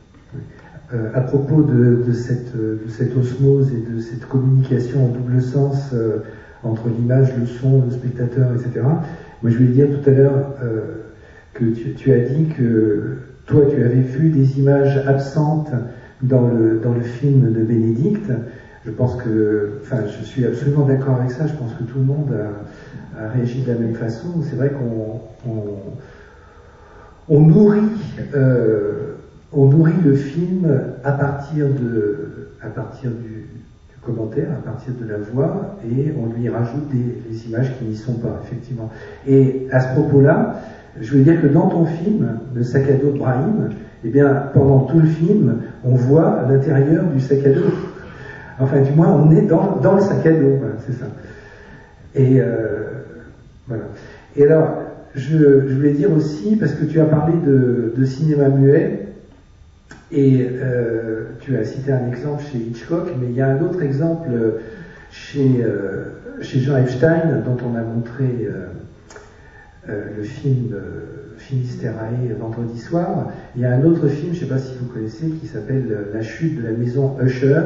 Euh, à propos de, de, cette, de cette osmose et de cette communication en double sens euh, entre l'image, le son, le spectateur, et cetera, moi je voulais dire tout à l'heure euh, que tu, tu as dit que toi tu avais vu des images absentes dans le, dans le film de Bénédicte. Je pense que, enfin je suis absolument d'accord avec ça, je pense que tout le monde a, a réagi de la même façon. C'est vrai qu'on on, on nourrit euh, on nourrit le film à partir de à partir du, du commentaire, à partir de la voix, et on lui rajoute des, des images qui n'y sont pas, effectivement. Et à ce propos-là, je veux dire que dans ton film, Le sac à dos de Brahim, eh bien, pendant tout le film, on voit l'intérieur du sac à dos. Enfin, du moins, on est dans, dans le sac à dos, voilà, c'est ça. Et euh, voilà. Et alors, je, je voulais dire aussi, parce que tu as parlé de, de cinéma muet, et euh, tu as cité un exemple chez Hitchcock, mais il y a un autre exemple chez, euh, chez Jean Epstein, dont on a montré euh, euh, le film euh, Finisterae vendredi soir. Il y a un autre film, je ne sais pas si vous connaissez, qui s'appelle La chute de la maison Usher.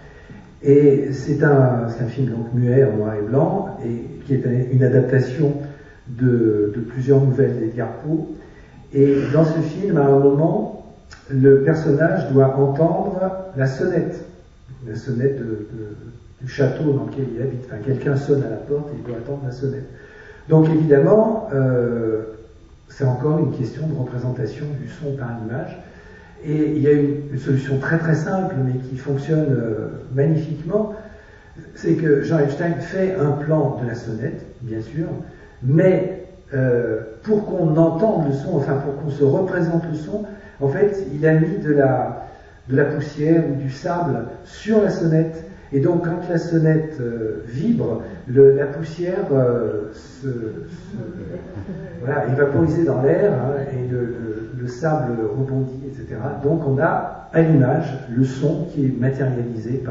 Et c'est un, c'est un film donc muet en noir et blanc, et qui est une adaptation de, de plusieurs nouvelles d'Edgar Poe. Et dans ce film, à un moment, le personnage doit entendre la sonnette, la sonnette de, de, du château dans lequel il habite. Enfin, quelqu'un sonne à la porte et il doit attendre la sonnette. Donc évidemment, euh, c'est encore une question de représentation du son par l'image. Et il y a une, une solution très très simple, mais qui fonctionne euh, magnifiquement, c'est que Jean Epstein fait un plan de la sonnette, bien sûr, mais euh, pour qu'on entende le son, enfin pour qu'on se représente le son, en fait, il a mis de la, de la poussière ou du sable sur la sonnette. Et donc, quand la sonnette euh, vibre, le, la poussière euh, se, se voilà, est vaporisée dans l'air, hein, et le, le, le sable rebondit, et cetera. Donc, on a à l'image le son qui est matérialisé par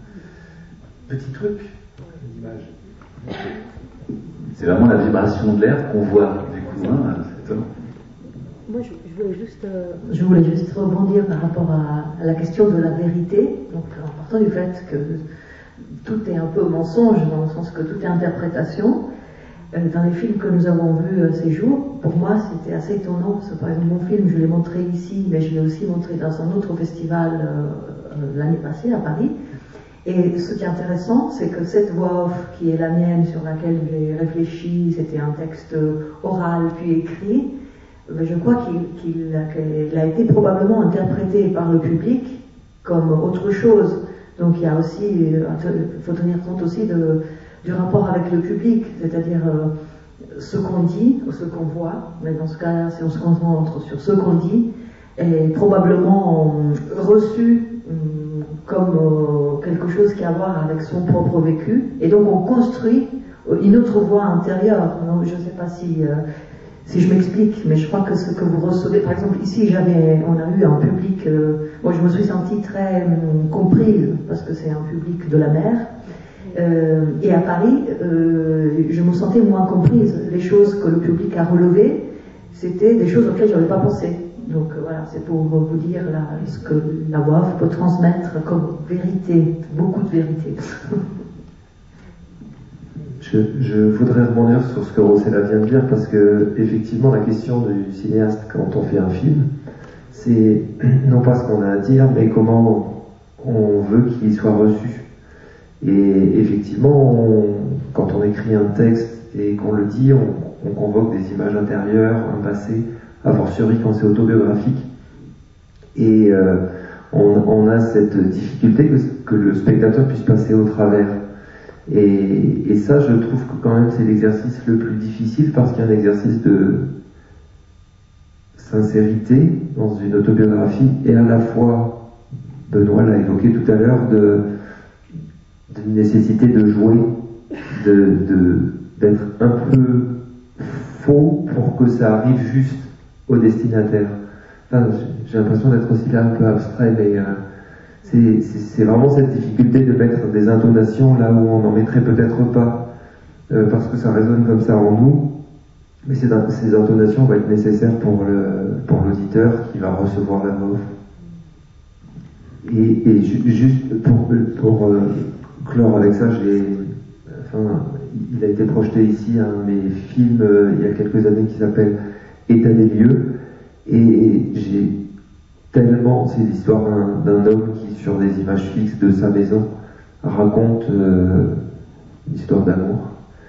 un petit truc d'image. C'est vraiment la vibration de l'air qu'on voit, du coup, hein, c'est étonnant. Moi, je, je, voulais juste, euh, je voulais juste rebondir par rapport à, à la question de la vérité, donc en partant du fait que tout est un peu mensonge, dans le sens que tout est interprétation. Euh, dans les films que nous avons vus euh, ces jours, pour moi c'était assez étonnant, parce que par exemple mon film je l'ai montré ici, mais je l'ai aussi montré dans un autre festival euh, euh, l'année passée à Paris. Et ce qui est intéressant, c'est que cette voix off qui est la mienne, sur laquelle j'ai réfléchi, c'était un texte oral puis écrit, je crois qu'il, qu'il a, qu'il a été probablement interprété par le public comme autre chose. Donc il y a aussi, il faut tenir compte aussi de, du rapport avec le public, c'est-à-dire euh, ce qu'on dit ou ce qu'on voit, mais dans ce cas-là, si on se concentre sur ce qu'on dit, est probablement euh, reçu euh, comme euh, quelque chose qui a à voir avec son propre vécu, et donc on construit une autre voix intérieure. Donc, je ne sais pas si, euh, si je m'explique, mais je crois que ce que vous recevez, par exemple ici, j'avais, on a eu un public, euh, moi je me suis sentie très euh, comprise, parce que c'est un public de la mer, euh, et à Paris, euh, je me sentais moins comprise. Les choses que le public a relevées, c'était des choses auxquelles je n'avais pas pensé. Donc euh, voilà, c'est pour vous dire là, ce que la voix peut transmettre comme vérité, beaucoup de vérité. Je, je voudrais rebondir sur ce que Rossella vient de dire, parce que effectivement la question du cinéaste quand on fait un film, c'est non pas ce qu'on a à dire, mais comment on veut qu'il soit reçu. Et effectivement, on, quand on écrit un texte et qu'on le dit, on, on convoque des images intérieures, un passé, a fortiori quand c'est autobiographique. Et euh, on, on a cette difficulté que, que le spectateur puisse passer au travers. Et, et ça, je trouve que quand même c'est l'exercice le plus difficile, parce qu'il y a un exercice de sincérité dans une autobiographie, et à la fois, Benoît l'a évoqué tout à l'heure, de, d'une nécessité de jouer, de, de, d'être un peu faux pour que ça arrive juste au destinataire. Enfin, j'ai l'impression d'être aussi là un peu abstrait, mais euh, c'est, c'est, c'est vraiment cette difficulté de mettre des intonations là où on n'en mettrait peut-être pas, euh, parce que ça résonne comme ça en nous, mais ces, ces intonations vont être nécessaires pour, le, pour l'auditeur qui va recevoir la voix. Et, et ju- juste pour, pour euh, clore avec ça, j'ai, enfin, il a été projeté ici un de mes films euh, il y a quelques années qui s'appelle État des lieux, et j'ai tellement, c'est l'histoire d'un, d'un homme qui, sur des images fixes de sa maison, raconte euh, une histoire d'amour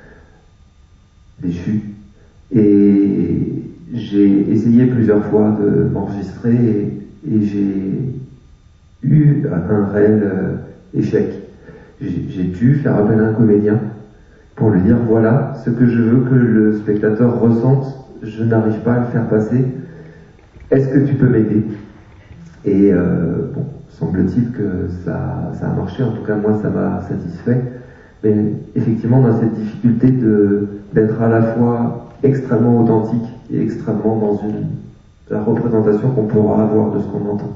déchu, et j'ai essayé plusieurs fois de m'enregistrer, et, et j'ai eu un réel euh, échec. J'ai, j'ai dû faire appel à un comédien pour lui dire voilà ce que je veux que le spectateur ressente, je n'arrive pas à le faire passer, est-ce que tu peux m'aider? Et euh, bon, semble-t-il que ça, ça a marché, en tout cas moi ça m'a satisfait, mais effectivement on a cette difficulté de, d'être à la fois extrêmement authentique et extrêmement dans une, la représentation qu'on pourra avoir de ce qu'on entend.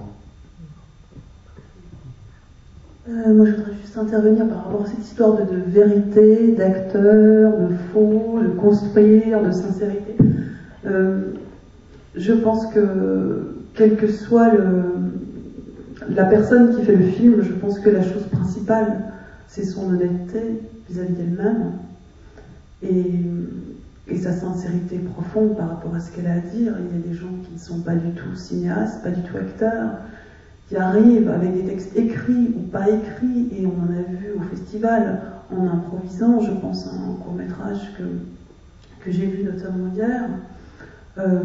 Euh, moi, je voudrais juste intervenir par rapport à cette histoire de, de vérité, d'acteur, de faux, de construire, de sincérité. Euh, je pense que, quelle que soit le, la personne qui fait le film, je pense que la chose principale, c'est son honnêteté vis-à-vis d'elle-même et, et sa sincérité profonde par rapport à ce qu'elle a à dire. Il y a des gens qui ne sont pas du tout cinéastes, pas du tout acteurs, qui arrivent avec des textes écrits ou pas écrits, et on en a vu au festival en improvisant. Je pense à un court-métrage que, que j'ai vu notamment hier. Euh,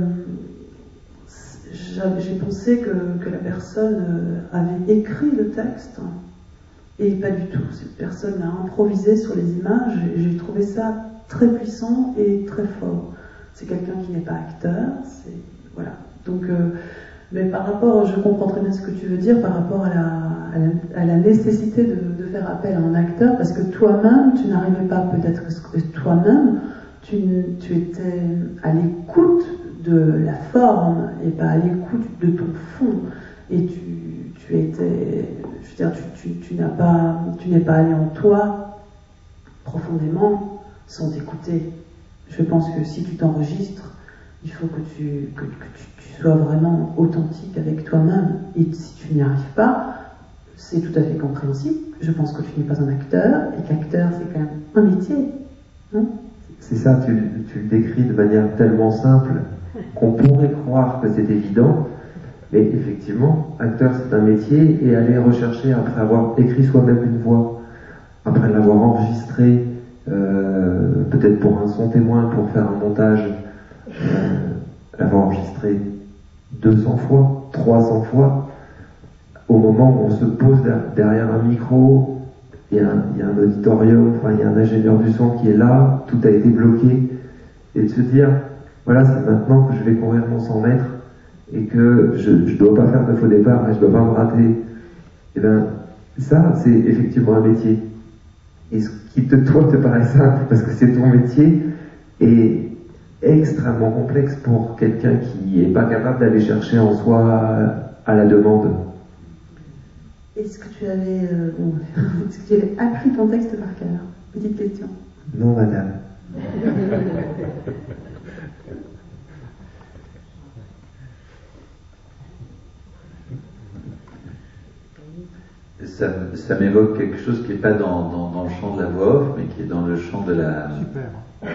j'ai pensé que, que la personne avait écrit le texte, et pas du tout. Cette personne a improvisé sur les images, et j'ai trouvé ça très puissant et très fort. C'est quelqu'un qui n'est pas acteur, c'est, voilà. Donc, euh, mais par rapport, je comprends très bien ce que tu veux dire, par rapport à la, à la, à la nécessité de, de faire appel à un acteur, parce que toi-même, tu n'arrivais pas, peut-être que toi-même, tu, tu étais à l'écoute de la forme et pas à l'écoute de ton fond, et tu, tu étais, je veux dire, tu, tu, tu n'as pas, tu n'es pas allé en toi profondément sans t'écouter. Je pense que si tu t'enregistres, il faut que tu, que, que tu, tu sois vraiment authentique avec toi-même. Et si tu n'y arrives pas, c'est tout à fait compréhensible. Je pense que tu n'es pas un acteur, et qu'acteur, c'est quand même un métier. Hein, c'est ça, tu, tu le décris de manière tellement simple qu'on pourrait croire que c'est évident, mais effectivement, acteur c'est un métier, et aller rechercher, après avoir écrit soi-même une voix, après l'avoir enregistrée, euh, peut-être pour un son témoin, pour faire un montage, euh, l'avoir enregistré deux cents fois, trois cents fois, au moment où on se pose derrière un micro, il y a un, il y a un auditorium, enfin il y a un ingénieur du son qui est là, tout a été bloqué, et de se dire, voilà, c'est maintenant que je vais courir mon cent mètres, et que je ne dois pas faire de faux départ, et je ne dois pas me rater. Et bien, ça, c'est effectivement un métier. Et ce qui te, toi, te paraît simple, parce que c'est ton métier, est extrêmement complexe pour quelqu'un qui n'est pas capable d'aller chercher en soi à la demande. Est-ce que tu avais, euh, bon, est-ce que tu avais appris ton texte par cœur? Petite question. Non, madame. Ça, ça m'évoque quelque chose qui n'est pas dans, dans, dans le champ de la voix off, mais qui est dans le champ de la... Super.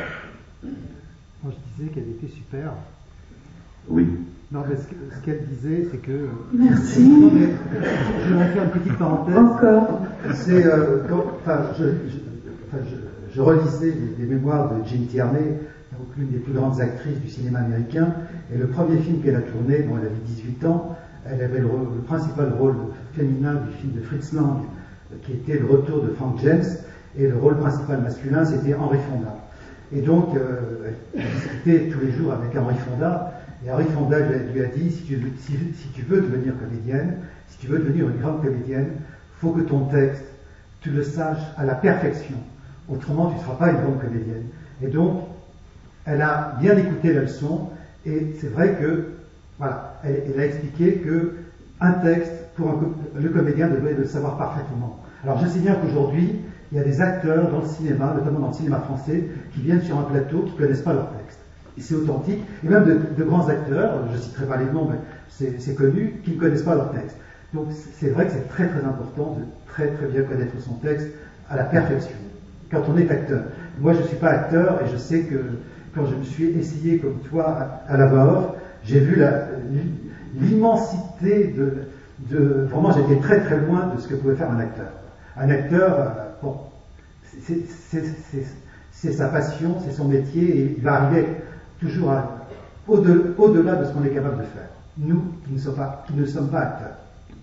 Moi, je disais qu'elle était super. Oui. Non, mais ce, ce qu'elle disait, c'est que... Merci. Non, mais je vais faire une petite parenthèse. Encore. C'est euh, quand, enfin, je, je, enfin, je, je relisais les, les mémoires de Jean Tierney, donc l'une des plus grandes actrices du cinéma américain, et le premier film qu'elle a tourné, bon, elle avait dix-huit ans, elle avait le, le principal rôle féminin du film de Fritz Lang, qui était le retour de Frank James, et le rôle principal masculin, c'était Henry Fonda. Et donc, euh, elle discutait tous les jours avec Henry Fonda, et Henry Fonda lui a, lui a dit, si tu, si, si tu veux devenir comédienne, si tu veux devenir une grande comédienne, il faut que ton texte, tu le saches à la perfection. Autrement, tu ne seras pas une grande comédienne. Et donc, elle a bien écouté la leçon, et c'est vrai que, voilà, elle, elle a expliqué que un texte, pour un, le comédien devrait le savoir parfaitement. Alors, je sais bien qu'aujourd'hui, il y a des acteurs dans le cinéma, notamment dans le cinéma français, qui viennent sur un plateau qui ne connaissent pas leur texte. Et c'est authentique. Et même de, de grands acteurs, je ne citerai pas les noms, mais c'est, c'est connu, qui ne connaissent pas leur texte. Donc c'est vrai que c'est très très important de très très bien connaître son texte à la perfection, quand on est acteur. Moi je ne suis pas acteur, et je sais que quand je me suis essayé comme toi à, à la voix off, j'ai vu la, l'immensité de, de... Vraiment, j'étais très très loin de ce que pouvait faire un acteur. Un acteur, bon, c'est, c'est, c'est, c'est sa passion, c'est son métier, et il va arriver toujours à, au-delà, au-delà de ce qu'on est capable de faire. Nous, qui ne sommes pas, qui ne sommes pas acteurs.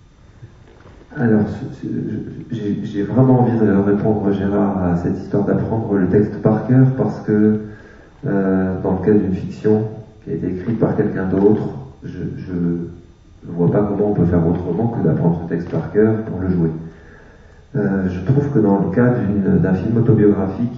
Alors, j'ai, j'ai vraiment envie de répondre, Gérard, à cette histoire d'apprendre le texte par cœur, parce que euh, dans le cas d'une fiction qui a été écrite par quelqu'un d'autre, je ne vois pas comment on peut faire autrement que d'apprendre ce texte par cœur pour le jouer. Euh, je trouve que dans le cas d'une, d'un film autobiographique,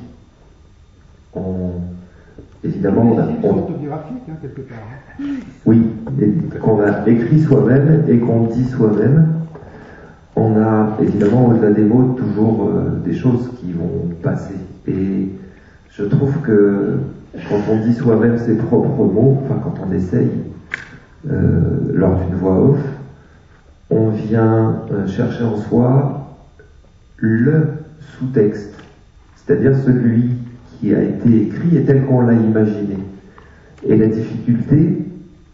on, évidemment, on a... On, autobiographique, hein, quelque part. Hein. Oui, et, qu'on a écrit soi-même et qu'on dit soi-même. On a évidemment, au-delà des mots, toujours euh, des choses qui vont passer. Et je trouve que quand on dit soi-même ses propres mots, enfin quand on essaye, euh, lors d'une voix off, on vient euh, chercher en soi le sous-texte, c'est-à-dire celui qui a été écrit et tel qu'on l'a imaginé. Et la difficulté,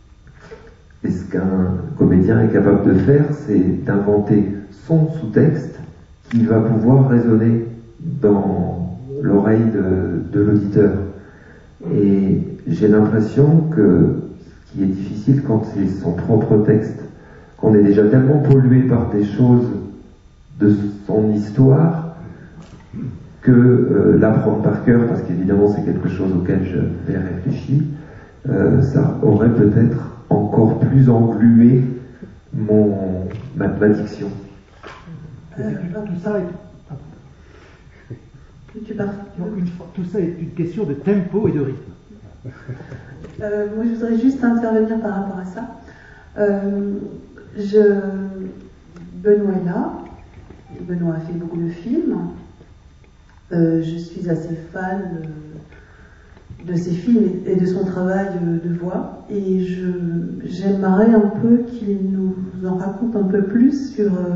et ce qu'un comédien est capable de faire, c'est d'inventer son sous-texte qui va pouvoir résonner dans l'oreille de, de l'auditeur. Et j'ai l'impression que ce qui est difficile quand c'est son propre texte, qu'on est déjà tellement pollué par des choses de son histoire, que euh, l'apprendre par cœur, parce qu'évidemment c'est quelque chose auquel je vais réfléchir, euh, ça aurait peut-être encore plus englué mon, ma, ma diction. Euh, tout ça est... Tu pars. Donc, une, tout ça est une question de tempo et de rythme. Euh, moi, je voudrais juste intervenir par rapport à ça. Euh, je... Benoît est là. Benoît a fait beaucoup de films. Euh, je suis assez fan de, de ses films et de son travail de voix. Et je, j'aimerais un peu qu'il nous en raconte un peu plus sur... Euh,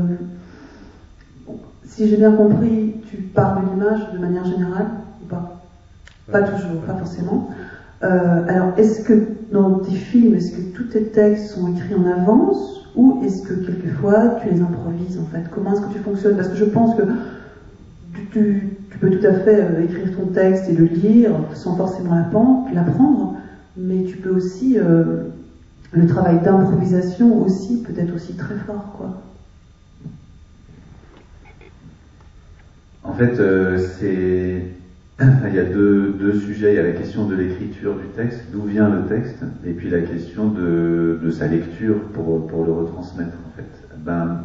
si j'ai bien compris, tu parles de l'image de manière générale ou pas? Pas toujours, pas forcément. Euh, alors, est-ce que dans tes films, est-ce que tous tes textes sont écrits en avance ou est-ce que quelquefois tu les improvises en fait? Comment est-ce que tu fonctionnes? Parce que je pense que tu, tu, tu peux tout à fait euh, écrire ton texte et le lire sans forcément l'apprendre, mais tu peux aussi, euh, le travail d'improvisation aussi peut être aussi très fort, quoi. En fait, euh, c'est... il y a deux, deux sujets. Il y a la question de l'écriture du texte, d'où vient le texte, et puis la question de, de sa lecture pour, pour le retransmettre, en fait. Ben,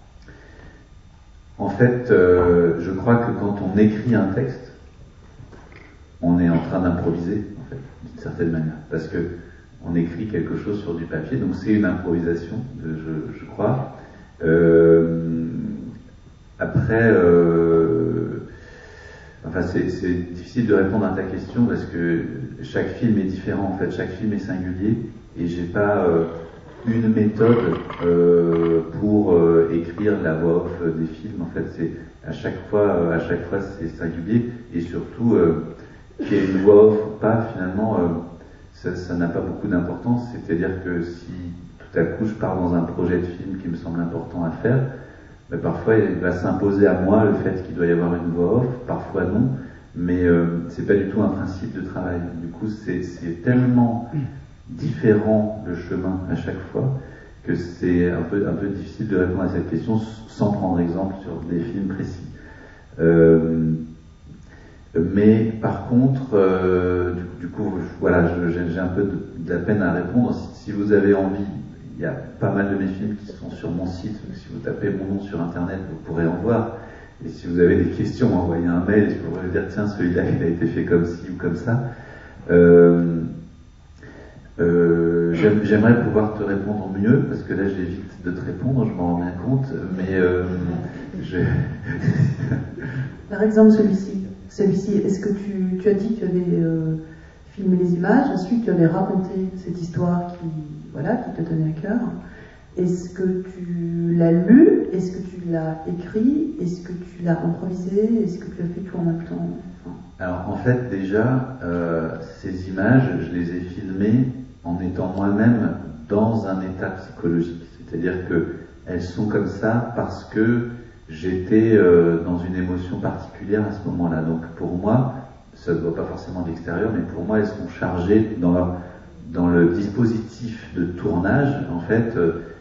en fait, euh, je crois que quand on écrit un texte, on est en train d'improviser, en fait, d'une certaine manière, parce que on écrit quelque chose sur du papier, donc c'est une improvisation, je, je crois. Euh, après, euh, enfin, c'est, c'est difficile de répondre à ta question parce que chaque film est différent, en fait, chaque film est singulier, et j'ai pas euh, une méthode euh, pour euh, écrire la voix off des films. En fait, c'est à chaque fois, à chaque fois, c'est singulier, et surtout euh, qu'il y ait une voix off ou pas, finalement. Euh, Ça, ça n'a pas beaucoup d'importance, c'est-à-dire que si tout à coup je pars dans un projet de film qui me semble important à faire, ben parfois il va s'imposer à moi le fait qu'il doit y avoir une voix off, parfois non, mais euh, c'est pas du tout un principe de travail. Du coup, c'est, c'est tellement différent le chemin à chaque fois que c'est un peu, un peu difficile de répondre à cette question sans prendre exemple sur des films précis. Euh, Mais par contre, euh, du, du coup, voilà, je, j'ai, j'ai un peu de, de la peine à répondre. Si, si vous avez envie, il y a pas mal de mes films qui sont sur mon site. Donc si vous tapez mon nom sur Internet, vous pourrez en voir. Et si vous avez des questions, envoyez un mail. Je pourrais vous dire, tiens, celui-là, il a été fait comme ci ou comme ça. Euh, euh, j'aime, j'aimerais pouvoir te répondre mieux, parce que là, j'évite de te répondre, je m'en rends bien compte. Mais euh, je... Par exemple, celui-ci. Celui-ci, est-ce que tu, tu as dit que tu avais euh, filmé les images, ensuite tu avais raconté cette histoire qui, voilà, qui te tenait à cœur. Est-ce que tu l'as lu? Est-ce que tu l'as écrit? Est-ce que tu l'as improvisé? Est-ce que tu as fait tout en même temps? Enfin... Alors en fait déjà, euh, ces images, je les ai filmées en étant moi-même dans un état psychologique. C'est-à-dire qu'elles sont comme ça parce que j'étais euh, dans une émotion particulière à ce moment-là. Donc pour moi, ça ne se voit pas forcément de l'extérieur, mais pour moi, elles sont chargées dans, leur, dans le dispositif de tournage. En fait,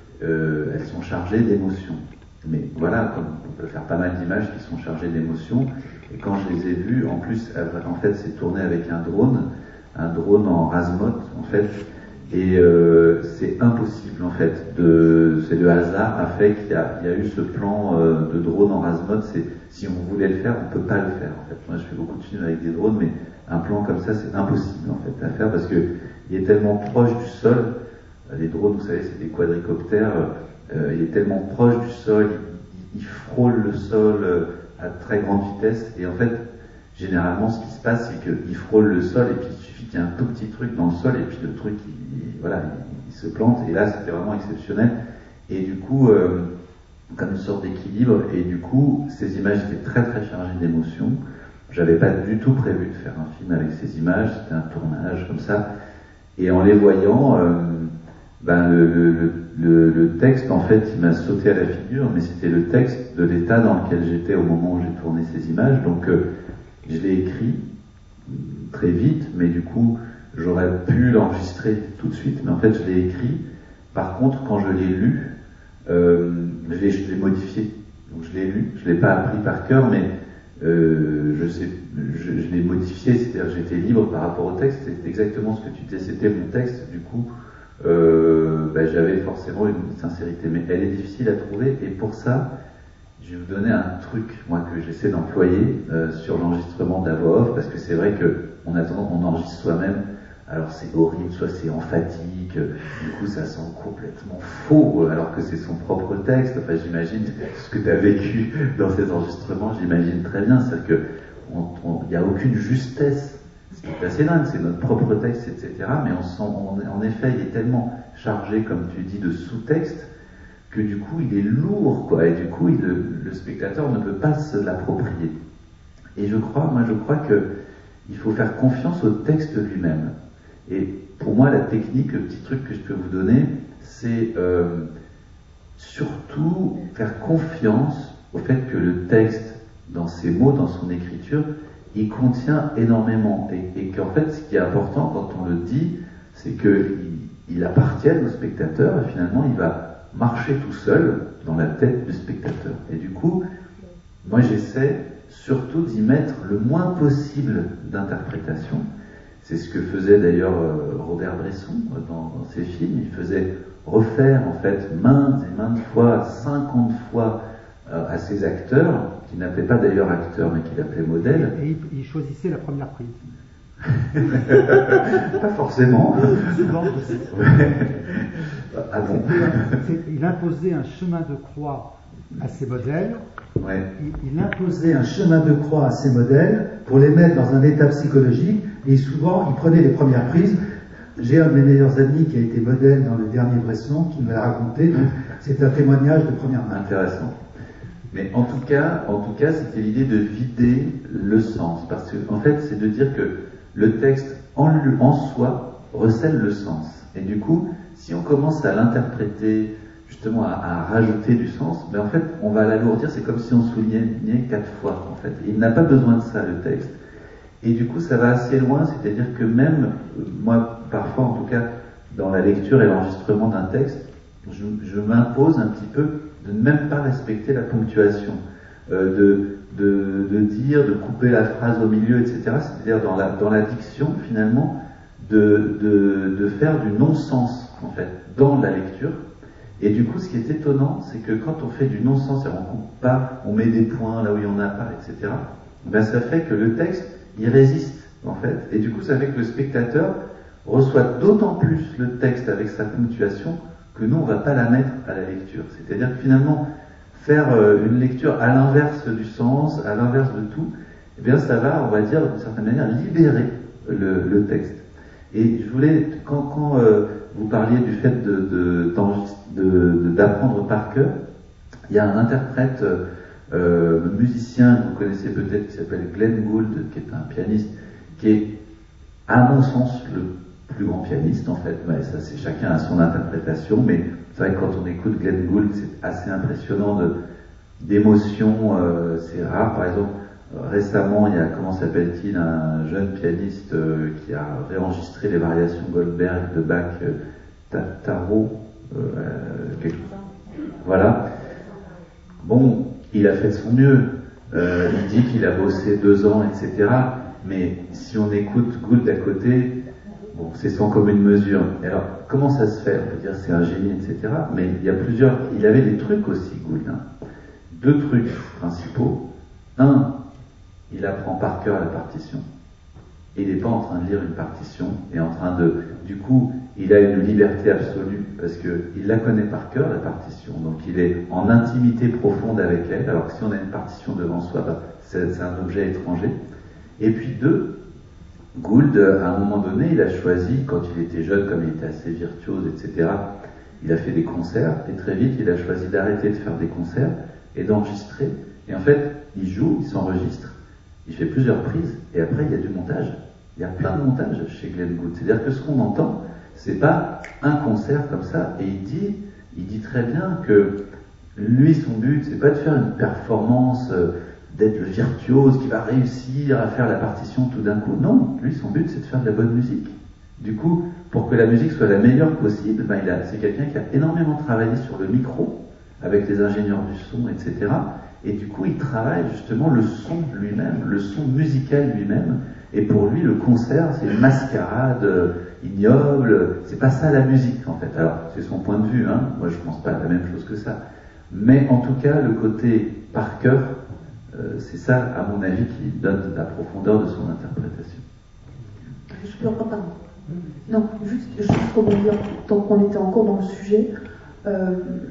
euh, elles sont chargées d'émotions. Mais voilà, comme on peut faire pas mal d'images qui sont chargées d'émotions. Et quand je les ai vues, en plus, en fait, c'est tourné avec un drone, un drone en Razmot, en fait. Et euh, c'est impossible en fait. De, c'est le hasard a fait qu'il y a, il y a eu ce plan euh, de drone en Razmot. C'est, si on voulait le faire, on peut pas le faire. En fait, moi je fais beaucoup de films avec des drones, mais un plan comme ça, c'est impossible en fait à faire parce que il est tellement proche du sol. Les drones, vous savez, c'est des quadricoptères. Euh, il est tellement proche du sol, il, il frôle le sol euh, à très grande vitesse. Et en fait, généralement, ce qui se passe, c'est qu'il frôle le sol et puis il suffit qu'il y ait un tout petit truc dans le sol et puis le truc, il, il, voilà, il, il se plante. Et là, c'était vraiment exceptionnel. Et du coup, euh, comme une sorte d'équilibre. Et du coup, ces images étaient très très chargées d'émotions. J'avais pas du tout prévu de faire un film avec ces images. C'était un tournage comme ça. Et en les voyant, euh, ben le, le, le, le texte, en fait, il m'a sauté à la figure. Mais c'était le texte de l'état dans lequel j'étais au moment où j'ai tourné ces images. Donc euh, je l'ai écrit très vite, mais du coup, j'aurais pu l'enregistrer tout de suite, mais en fait, je l'ai écrit. Par contre, quand je l'ai lu, euh, je, l'ai, je l'ai modifié. Donc, je l'ai lu, je l'ai pas appris par cœur, mais euh, je sais, je, je l'ai modifié, c'est-à-dire que j'étais libre par rapport au texte. C'était exactement ce que tu disais, c'était mon texte. Du coup, euh, ben, j'avais forcément une sincérité, mais elle est difficile à trouver, et pour ça, je vais vous donner un truc, moi, que j'essaie d'employer euh, sur l'enregistrement de la voix off, parce que c'est vrai qu'on a tendance, on enregistre soi-même, alors c'est horrible, soit c'est emphatique, du coup ça sent complètement faux, alors que c'est son propre texte. Enfin, j'imagine ce que tu as vécu dans ces enregistrements, j'imagine très bien, c'est-à-dire qu'il n'y a aucune justesse, ce qui est assez dingue, c'est notre propre texte, et cetera, mais on sent, on, en effet, il est tellement chargé, comme tu dis, de sous-texte, que du coup il est lourd, quoi, et du coup il, le, le spectateur ne peut pas se l'approprier. Et je crois, moi je crois que il faut faire confiance au texte lui-même. Et pour moi, la technique, le petit truc que je peux vous donner, c'est euh, surtout faire confiance au fait que le texte, dans ses mots, dans son écriture, il contient énormément. Et, et qu'en fait, ce qui est important quand on le dit, c'est qu'il il appartient au spectateur et finalement, il va marcher tout seul dans la tête du spectateur. Et du coup, moi, j'essaie surtout d'y mettre le moins possible d'interprétation. C'est ce que faisait d'ailleurs Robert Bresson dans, dans ses films. Il faisait refaire en fait maintes et maintes fois, cinquante fois euh, à ses acteurs, qu'il n'appelait pas d'ailleurs acteurs mais qu'il appelait modèles. Et il, il choisissait la première prise. Pas forcément. Souvent aussi. Ouais. Ah bon. Il imposait un chemin de croix à ses modèles. Ouais. Il, il imposait un chemin de croix à ses modèles pour les mettre dans un état psychologique. Et souvent, il prenait les premières prises. J'ai un de mes meilleurs amis qui a été modèle dans le dernier Bresson, qui me l'a raconté. Donc, c'est un témoignage de première main. Intéressant. Mais en tout cas, en tout cas, c'était l'idée de vider le sens, parce que en fait, c'est de dire que le texte en, en soi recèle le sens. Et du coup, si on commence à l'interpréter, justement à, à rajouter du sens, ben en fait, on va l'alourdir. C'est comme si on soulignait quatre fois. En fait, il n'a pas besoin de ça le texte. Et du coup, ça va assez loin. C'est-à-dire que même moi, parfois, en tout cas, dans la lecture et l'enregistrement d'un texte, je, je m'impose un petit peu de ne même pas respecter la ponctuation, euh, de, de, de dire, de couper la phrase au milieu, et cetera. C'est-à-dire dans la, dans la diction, finalement, de, de, de faire du non-sens, en fait, dans la lecture. Et du coup, ce qui est étonnant, c'est que quand on fait du non-sens, c'est-à-dire on coupe pas, on met des points là où il y en a pas, et cetera, ben ça fait que le texte, il résiste, en fait. Et du coup, ça fait que le spectateur reçoit d'autant plus le texte avec sa ponctuation que nous, on ne va pas la mettre à la lecture. C'est-à-dire que finalement, faire une lecture à l'inverse du sens, à l'inverse de tout, eh bien ça va, on va dire, d'une certaine manière, libérer le, le texte. Et je voulais, quand, quand euh, vous parliez du fait de, de, de, de, d'apprendre par cœur, il y a un interprète, euh, un musicien que vous connaissez peut-être, qui s'appelle Glenn Gould, qui est un pianiste, qui est, à mon sens, le plus grand pianiste en fait, mais ça c'est chacun a son interprétation, mais c'est vrai que quand on écoute Glenn Gould, c'est assez impressionnant de, d'émotions, euh, c'est rare. Par exemple, euh, récemment, il y a, comment s'appelle-t-il, un jeune pianiste euh, qui a réenregistré les variations Goldberg de Bach, euh, Tarot, euh, quelque chose. Voilà. Bon, il a fait de son mieux. Euh, il dit qu'il a bossé deux ans, et cetera. Mais si on écoute Gould à côté, bon, c'est sans commune mesure. Et alors, comment ça se fait? On peut dire c'est un génie, et cetera. Mais il y a plusieurs. Il avait des trucs aussi, Gould. Hein. Deux trucs principaux. Un, il apprend par cœur la partition. Il n'est pas en train de lire une partition et en train de. Du coup, il a une liberté absolue parce qu'il la connaît par cœur, la partition. Donc, il est en intimité profonde avec elle. Alors que si on a une partition devant soi, bah, c'est, c'est un objet étranger. Et puis deux, Gould, à un moment donné, il a choisi, quand il était jeune, comme il était assez virtuose, et cetera, il a fait des concerts, et très vite, il a choisi d'arrêter de faire des concerts et d'enregistrer. Et en fait, il joue, il s'enregistre, il fait plusieurs prises, et après, il y a du montage. Il y a plein de montages chez Glenn Gould. C'est-à-dire que ce qu'on entend, c'est pas un concert comme ça, et il dit, il dit très bien que lui, son but, c'est pas de faire une performance, euh, d'être le virtuose qui va réussir à faire la partition tout d'un coup. Non, lui, son but, c'est de faire de la bonne musique. Du coup, pour que la musique soit la meilleure possible, ben, il a, c'est quelqu'un qui a énormément travaillé sur le micro, avec les ingénieurs du son, et cetera. Et du coup, il travaille justement le son lui-même, le son musical lui-même. Et pour lui, le concert, c'est une mascarade ignoble. C'est pas ça la musique, en fait. Alors, c'est son point de vue, hein. Moi, je pense pas la même chose que ça. Mais en tout cas, le côté par cœur, Euh, c'est ça, à mon avis, qui donne la profondeur de son interprétation. Je peux pas pardon. Non, juste, juste rebondir, tant qu'on était encore dans le sujet, euh,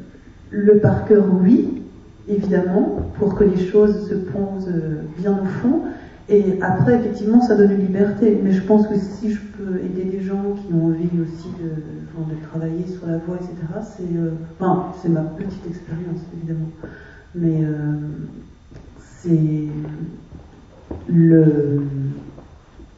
le par cœur, oui, évidemment, pour que les choses se posent bien au fond, et après, effectivement, ça donne une liberté, mais je pense que si je peux aider des gens qui ont envie aussi de, enfin, de travailler sur la voix, et cetera, c'est, euh, enfin, c'est ma petite expérience, évidemment, mais euh, c'est le,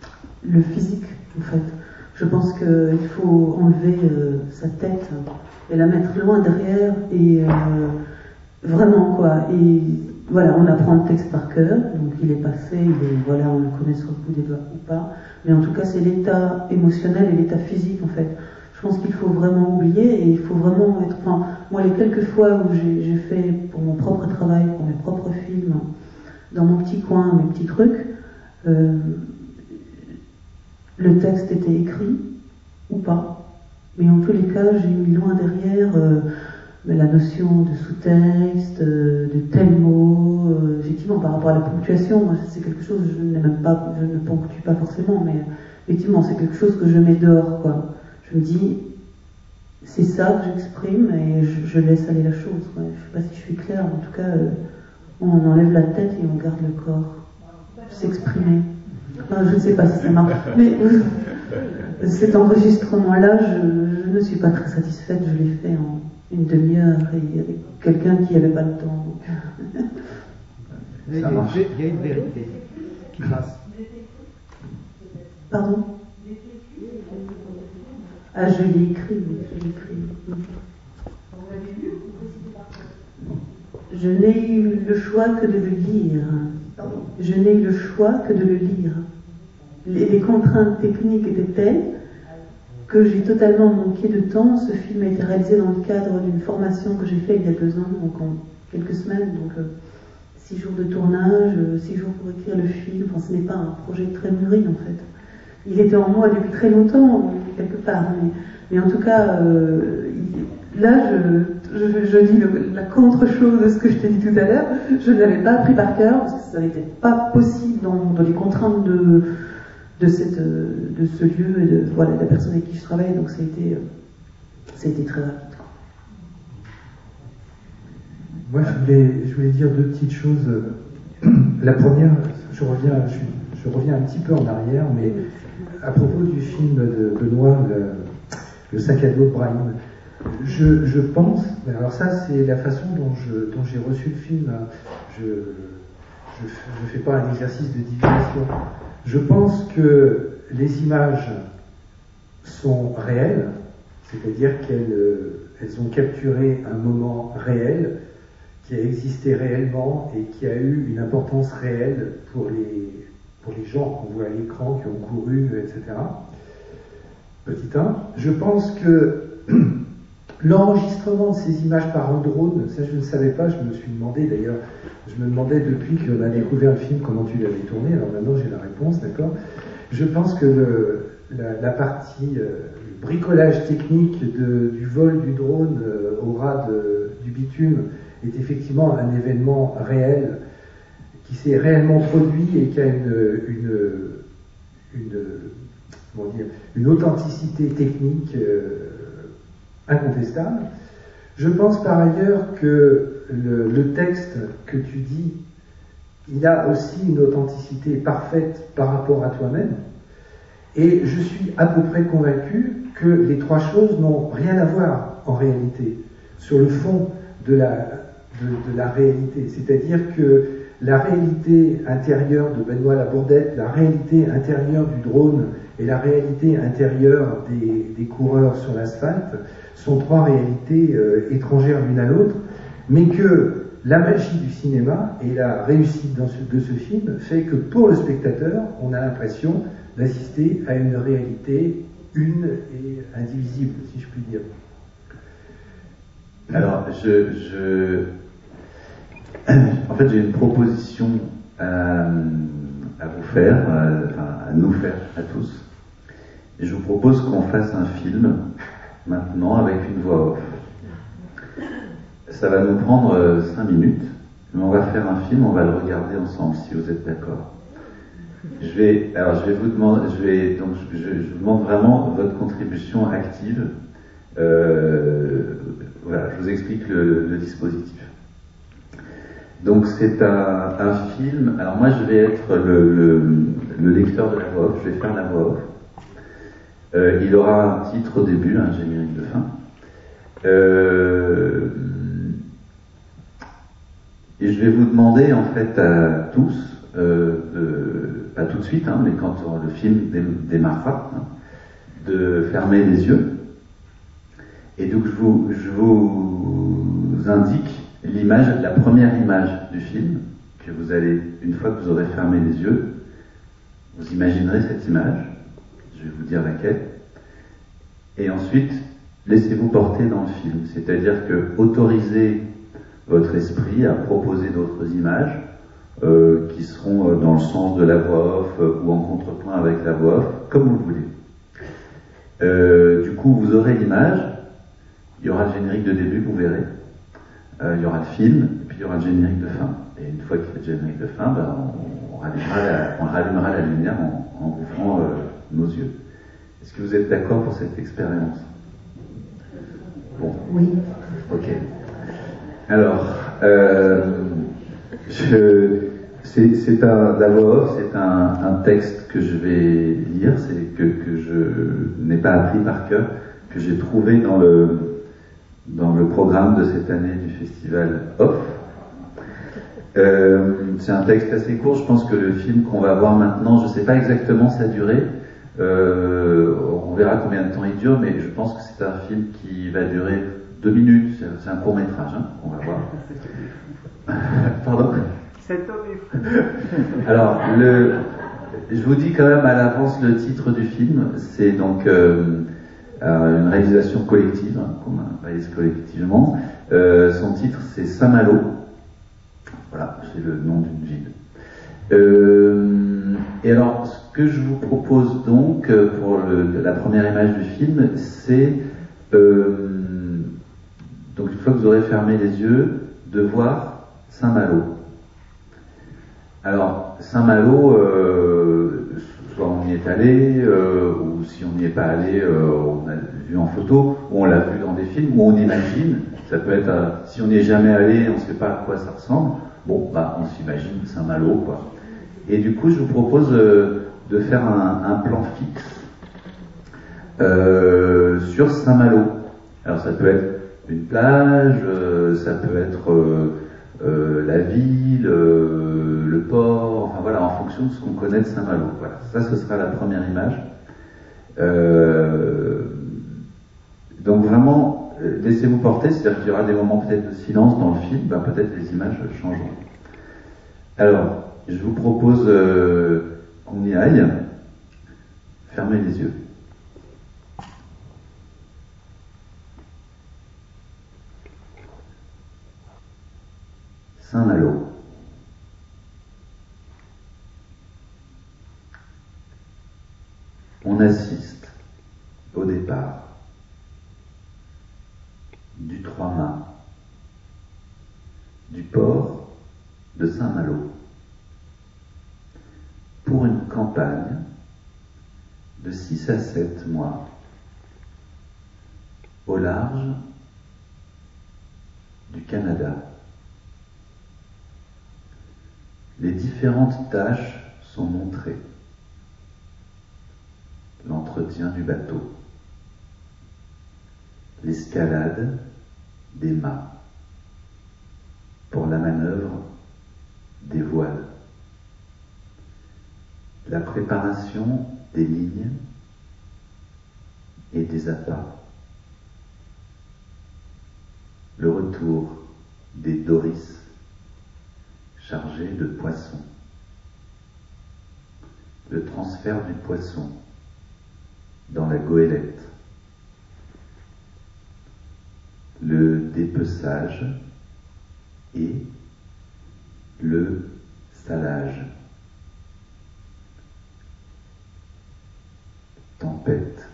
le physique, en fait. Je pense qu'il faut enlever euh, sa tête et la mettre loin derrière et euh, vraiment quoi. Et voilà, on apprend le texte par cœur, donc il est passé, il est, voilà, on le connaît sur le bout des doigts ou pas. Mais en tout cas, c'est l'état émotionnel et l'état physique en fait. Je pense qu'il faut vraiment oublier et il faut vraiment être. Enfin, moi, les quelques fois où j'ai, j'ai fait pour mon propre travail, pour mes propres films, dans mon petit coin, mes petits trucs. Euh, le texte était écrit ou pas, mais en tous les cas j'ai mis loin derrière euh, la notion de sous-texte, euh, de tel mot, euh, effectivement par rapport à la ponctuation, moi, c'est quelque chose je n'ai même pas, je ne ponctue pas forcément, mais effectivement c'est quelque chose que je mets dehors quoi. Je me dis c'est ça que j'exprime et je, je laisse aller la chose quoi. Je sais pas si je suis claire, en tout cas euh, on enlève la tête et on garde le corps. S'exprimer. Enfin, je ne sais pas si ça marche. Mais euh, cet enregistrement-là, je, je ne suis pas très satisfaite. Je l'ai fait en une demi-heure et avec quelqu'un qui n'avait pas le temps. Il y, a, il y a une vérité qui passe. Pardon? Ah, je l'ai écrit, oui, je l'ai écrit. Je n'ai eu le choix que de le lire. Je n'ai eu le choix que de le lire. Les, les contraintes techniques étaient telles que j'ai totalement manqué de temps. Ce film a été réalisé dans le cadre d'une formation que j'ai faite il y a deux ans, donc en quelques semaines, donc euh, six jours de tournage, euh, six jours pour écrire le film. Enfin, ce n'est pas un projet très mûri en fait. Il était en moi depuis très longtemps, quelque part, mais, mais en tout cas, euh, il, là, je, je, je dis le, la contre-chose de ce que je t'ai dit tout à l'heure. Je ne l'avais pas appris par cœur parce que ça n'était pas possible dans, dans les contraintes de, de, cette, de ce lieu et de, voilà, de la personne avec qui je travaille. Donc ça a été, ça a été très rapide. Moi, je voulais, je voulais dire deux petites choses. La première, je reviens, je, je reviens un petit peu en arrière, mais à propos du film de Benoît, le, le sac à dos de Brahim, je, je pense, alors ça c'est la façon dont, je, dont j'ai reçu le film, je ne fais pas un exercice de divination, je pense que les images sont réelles, c'est-à-dire qu'elles elles ont capturé un moment réel, qui a existé réellement et qui a eu une importance réelle pour les, pour les gens qu'on voit à l'écran, qui ont couru, et cetera. Petit un. Je pense que l'enregistrement de ces images par un drone, ça je ne savais pas, je me suis demandé d'ailleurs, je me demandais depuis qu'on a découvert le film comment tu l'avais tourné, alors maintenant j'ai la réponse, d'accord. Je pense que le, la, la partie, euh, le bricolage technique de, du vol du drone euh, au ras de, du bitume est effectivement un événement réel qui s'est réellement produit et qui a une, une, une, comment dire, une authenticité technique euh, incontestable. Je pense par ailleurs que le, le texte que tu dis, il a aussi une authenticité parfaite par rapport à toi-même, et je suis à peu près convaincu que les trois choses n'ont rien à voir en réalité sur le fond de la De, de la réalité, c'est-à-dire que la réalité intérieure de Benoît Labourdette, la réalité intérieure du drone et la réalité intérieure des, des coureurs sur l'asphalte sont trois réalités euh, étrangères l'une à l'autre, mais que la magie du cinéma et la réussite dans ce, de ce film fait que pour le spectateur, on a l'impression d'assister à une réalité une et indivisible, si je puis dire. Alors, je, je... en fait, j'ai une proposition à, à vous faire, à, enfin, à nous faire, à tous. Et je vous propose qu'on fasse un film, maintenant, avec une voix off. Ça va nous prendre cinq minutes, mais on va faire un film, on va le regarder ensemble, si vous êtes d'accord. Je vais, alors, je vais vous demander, je vais, donc, je, je vous demande vraiment votre contribution active. Euh, voilà, je vous explique le, le dispositif. Donc c'est un, un film, alors moi je vais être le, le, le lecteur de la voix off, je vais faire la voix off. Euh, il aura un titre au début, un générique de fin. Euh, et je vais vous demander en fait à tous euh, de, pas tout de suite, hein, mais quand le film dé démarrera, hein, de fermer les yeux. Et donc je vous, je vous indique l'image, la première image du film, que vous allez, une fois que vous aurez fermé les yeux, vous imaginerez cette image, je vais vous dire laquelle, et ensuite laissez-vous porter dans le film, c'est-à-dire que autorisez votre esprit à proposer d'autres images euh, qui seront euh, dans le sens de la voix off euh, ou en contrepoint avec la voix off, comme vous le voulez. Euh, du coup, vous aurez l'image, il y aura le générique de début, vous verrez, euh, il y aura le film, et puis il y aura le générique de fin. Et une fois qu'il y a le générique de fin, ben, on, on, rallumera la, on rallumera la lumière en, en ouvrant euh, nos yeux. Est-ce que vous êtes d'accord pour cette expérience? Bon. Oui. Ok. Alors, euh, c'est un, la voix off, c'est un, un texte que je vais lire, c'est que, que je n'ai pas appris par cœur, que j'ai trouvé dans le, dans le programme de cette année du festival Off. Euh, c'est un texte assez court, je pense que le film qu'on va voir maintenant, je ne sais pas exactement sa durée, euh, on verra combien de temps il dure, mais je pense que c'est un film qui va durer deux minutes, c'est un court métrage, hein, on va voir. Pardon? Cet homme est fou. Alors, le, je vous dis quand même à l'avance le titre du film, c'est donc euh, une réalisation collective, hein, qu'on réalise collectivement. Euh, son titre c'est Saint-Malo. Voilà, c'est le nom d'une ville. Euh, et alors, ce que je vous propose donc pour le, la première image du film, c'est euh, donc une fois que vous aurez fermé les yeux, de voir Saint-Malo. Alors, Saint-Malo, euh, soit on y est allé, euh, ou si on n'y est pas allé, euh, on a vu en photo, ou on l'a vu dans des films, ou on imagine. Ça peut être, euh, si on n'y est jamais allé, on ne sait pas à quoi ça ressemble. Bon, bah, on s'imagine Saint-Malo, quoi. Et du coup, je vous propose euh, de faire un, un plan fixe euh, sur Saint-Malo. Alors, ça peut être une plage, euh, ça peut être euh, euh, la ville, euh, le port, enfin voilà, en fonction de ce qu'on connaît de Saint-Malo. Voilà, ça, ce sera la première image. Euh, donc vraiment, laissez-vous porter, c'est-à-dire qu'il y aura des moments peut-être de silence dans le film, ben, peut-être les images changeront. Alors, je vous propose euh, qu'on y aille. Fermez les yeux. Saint-Malo. On assiste au départ du Trois-Mâts, du port de Saint-Malo, pour une campagne de six à sept mois au large du Canada. Les différentes tâches sont montrées. L'entretien du bateau, l'escalade des mâts pour la manœuvre des voiles, la préparation des lignes et des appâts, le retour des doris chargés de poissons, le transfert du poisson dans la goélette, le dépeçage et le salage. Tempête,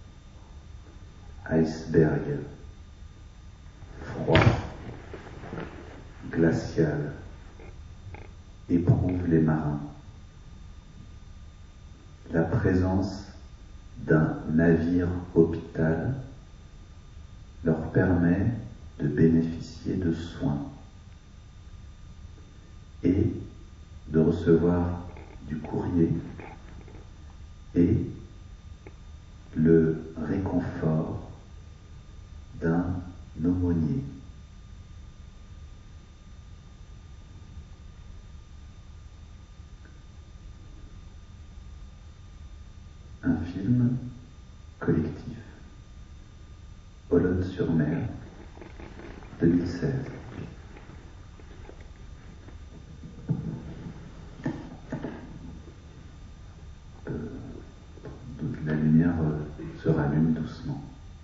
iceberg, froid, glacial, éprouve les marins. La présence d'un navire hôpital leur permet de bénéficier de soins et de recevoir du courrier et le réconfort d'un aumônier. un film collectif. Boulogne-sur-Mer, deux mille seize. Euh, la lumière euh, se rallume doucement.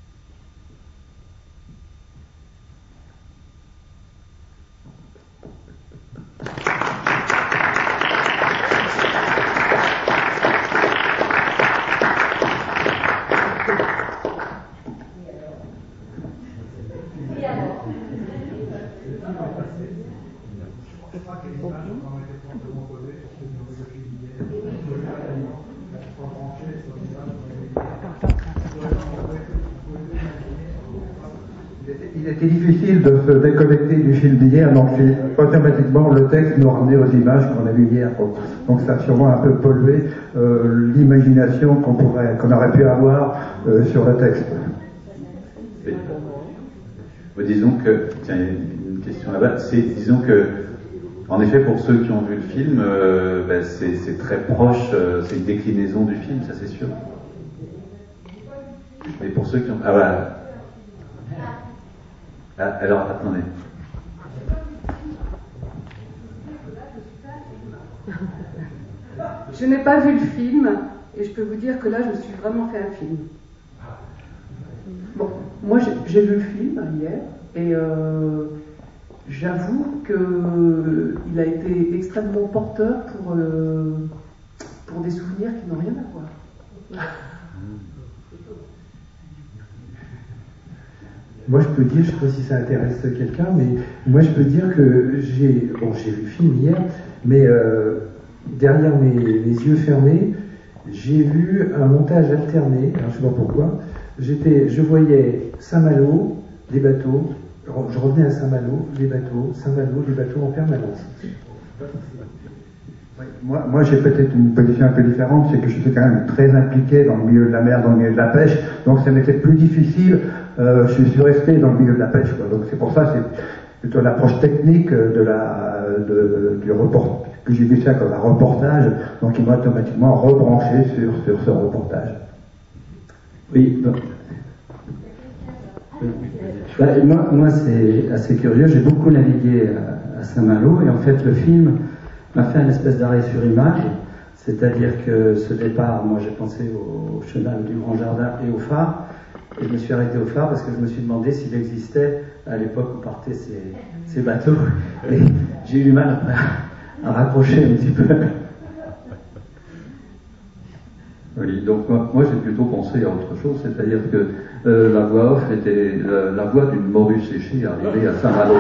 Il était difficile de se déconnecter du film d'hier, donc automatiquement le texte nous ramenait aux images qu'on a vues hier. Donc ça a sûrement un peu pollué euh, l'imagination qu'on pourrait, qu'on aurait pu avoir euh, sur le texte. Oui, disons que, tiens, il y a une question là-bas, c'est, disons que, en effet, pour ceux qui ont vu le film, euh, ben, c'est, c'est très proche, euh, c'est une déclinaison du film, ça c'est sûr. Mais pour ceux qui ont... Ah voilà. Ah, alors, attendez. Je n'ai pas vu le film, et je peux vous dire que là, je me suis vraiment fait un film. Bon, moi, j'ai, j'ai vu le film hier, et euh, j'avoue qu'il a été extrêmement porteur pour, euh, pour des souvenirs qui n'ont rien à voir. Moi, je peux dire, je ne sais pas si ça intéresse quelqu'un, mais moi, je peux dire que j'ai, bon, j'ai vu le film hier, mais euh, derrière mes, mes yeux fermés, j'ai vu un montage alterné. Alors, je ne sais pas pourquoi. J'étais, je voyais Saint-Malo, les bateaux. Je revenais à Saint-Malo, les bateaux, Saint-Malo, les bateaux en permanence. Oui, moi, moi j'ai peut-être une position un peu différente, c'est que je suis quand même très impliqué dans le milieu de la mer, dans le milieu de la pêche, donc ça m'était plus difficile, euh, je suis resté dans le milieu de la pêche, quoi. Donc c'est pour ça, c'est plutôt l'approche technique de la, de, du report, que j'ai vu ça comme un reportage, donc il m'a automatiquement rebranché sur, sur ce reportage. Oui, donc, bah, moi, moi c'est assez curieux, j'ai beaucoup navigué à, à Saint-Malo, et en fait le film m'a fait un espèce d'arrêt sur image, c'est-à-dire que ce départ, moi j'ai pensé au chenal du Grand Jardin et au phare, et je me suis arrêté au phare parce que je me suis demandé s'il existait à l'époque où partaient ces, ces bateaux, et j'ai eu du mal à, à raccrocher un petit peu. Oui, donc moi, moi j'ai plutôt pensé à autre chose, c'est-à-dire que euh, la voix off était la, la voix d'une morue séchée arrivée à Saint-Malo.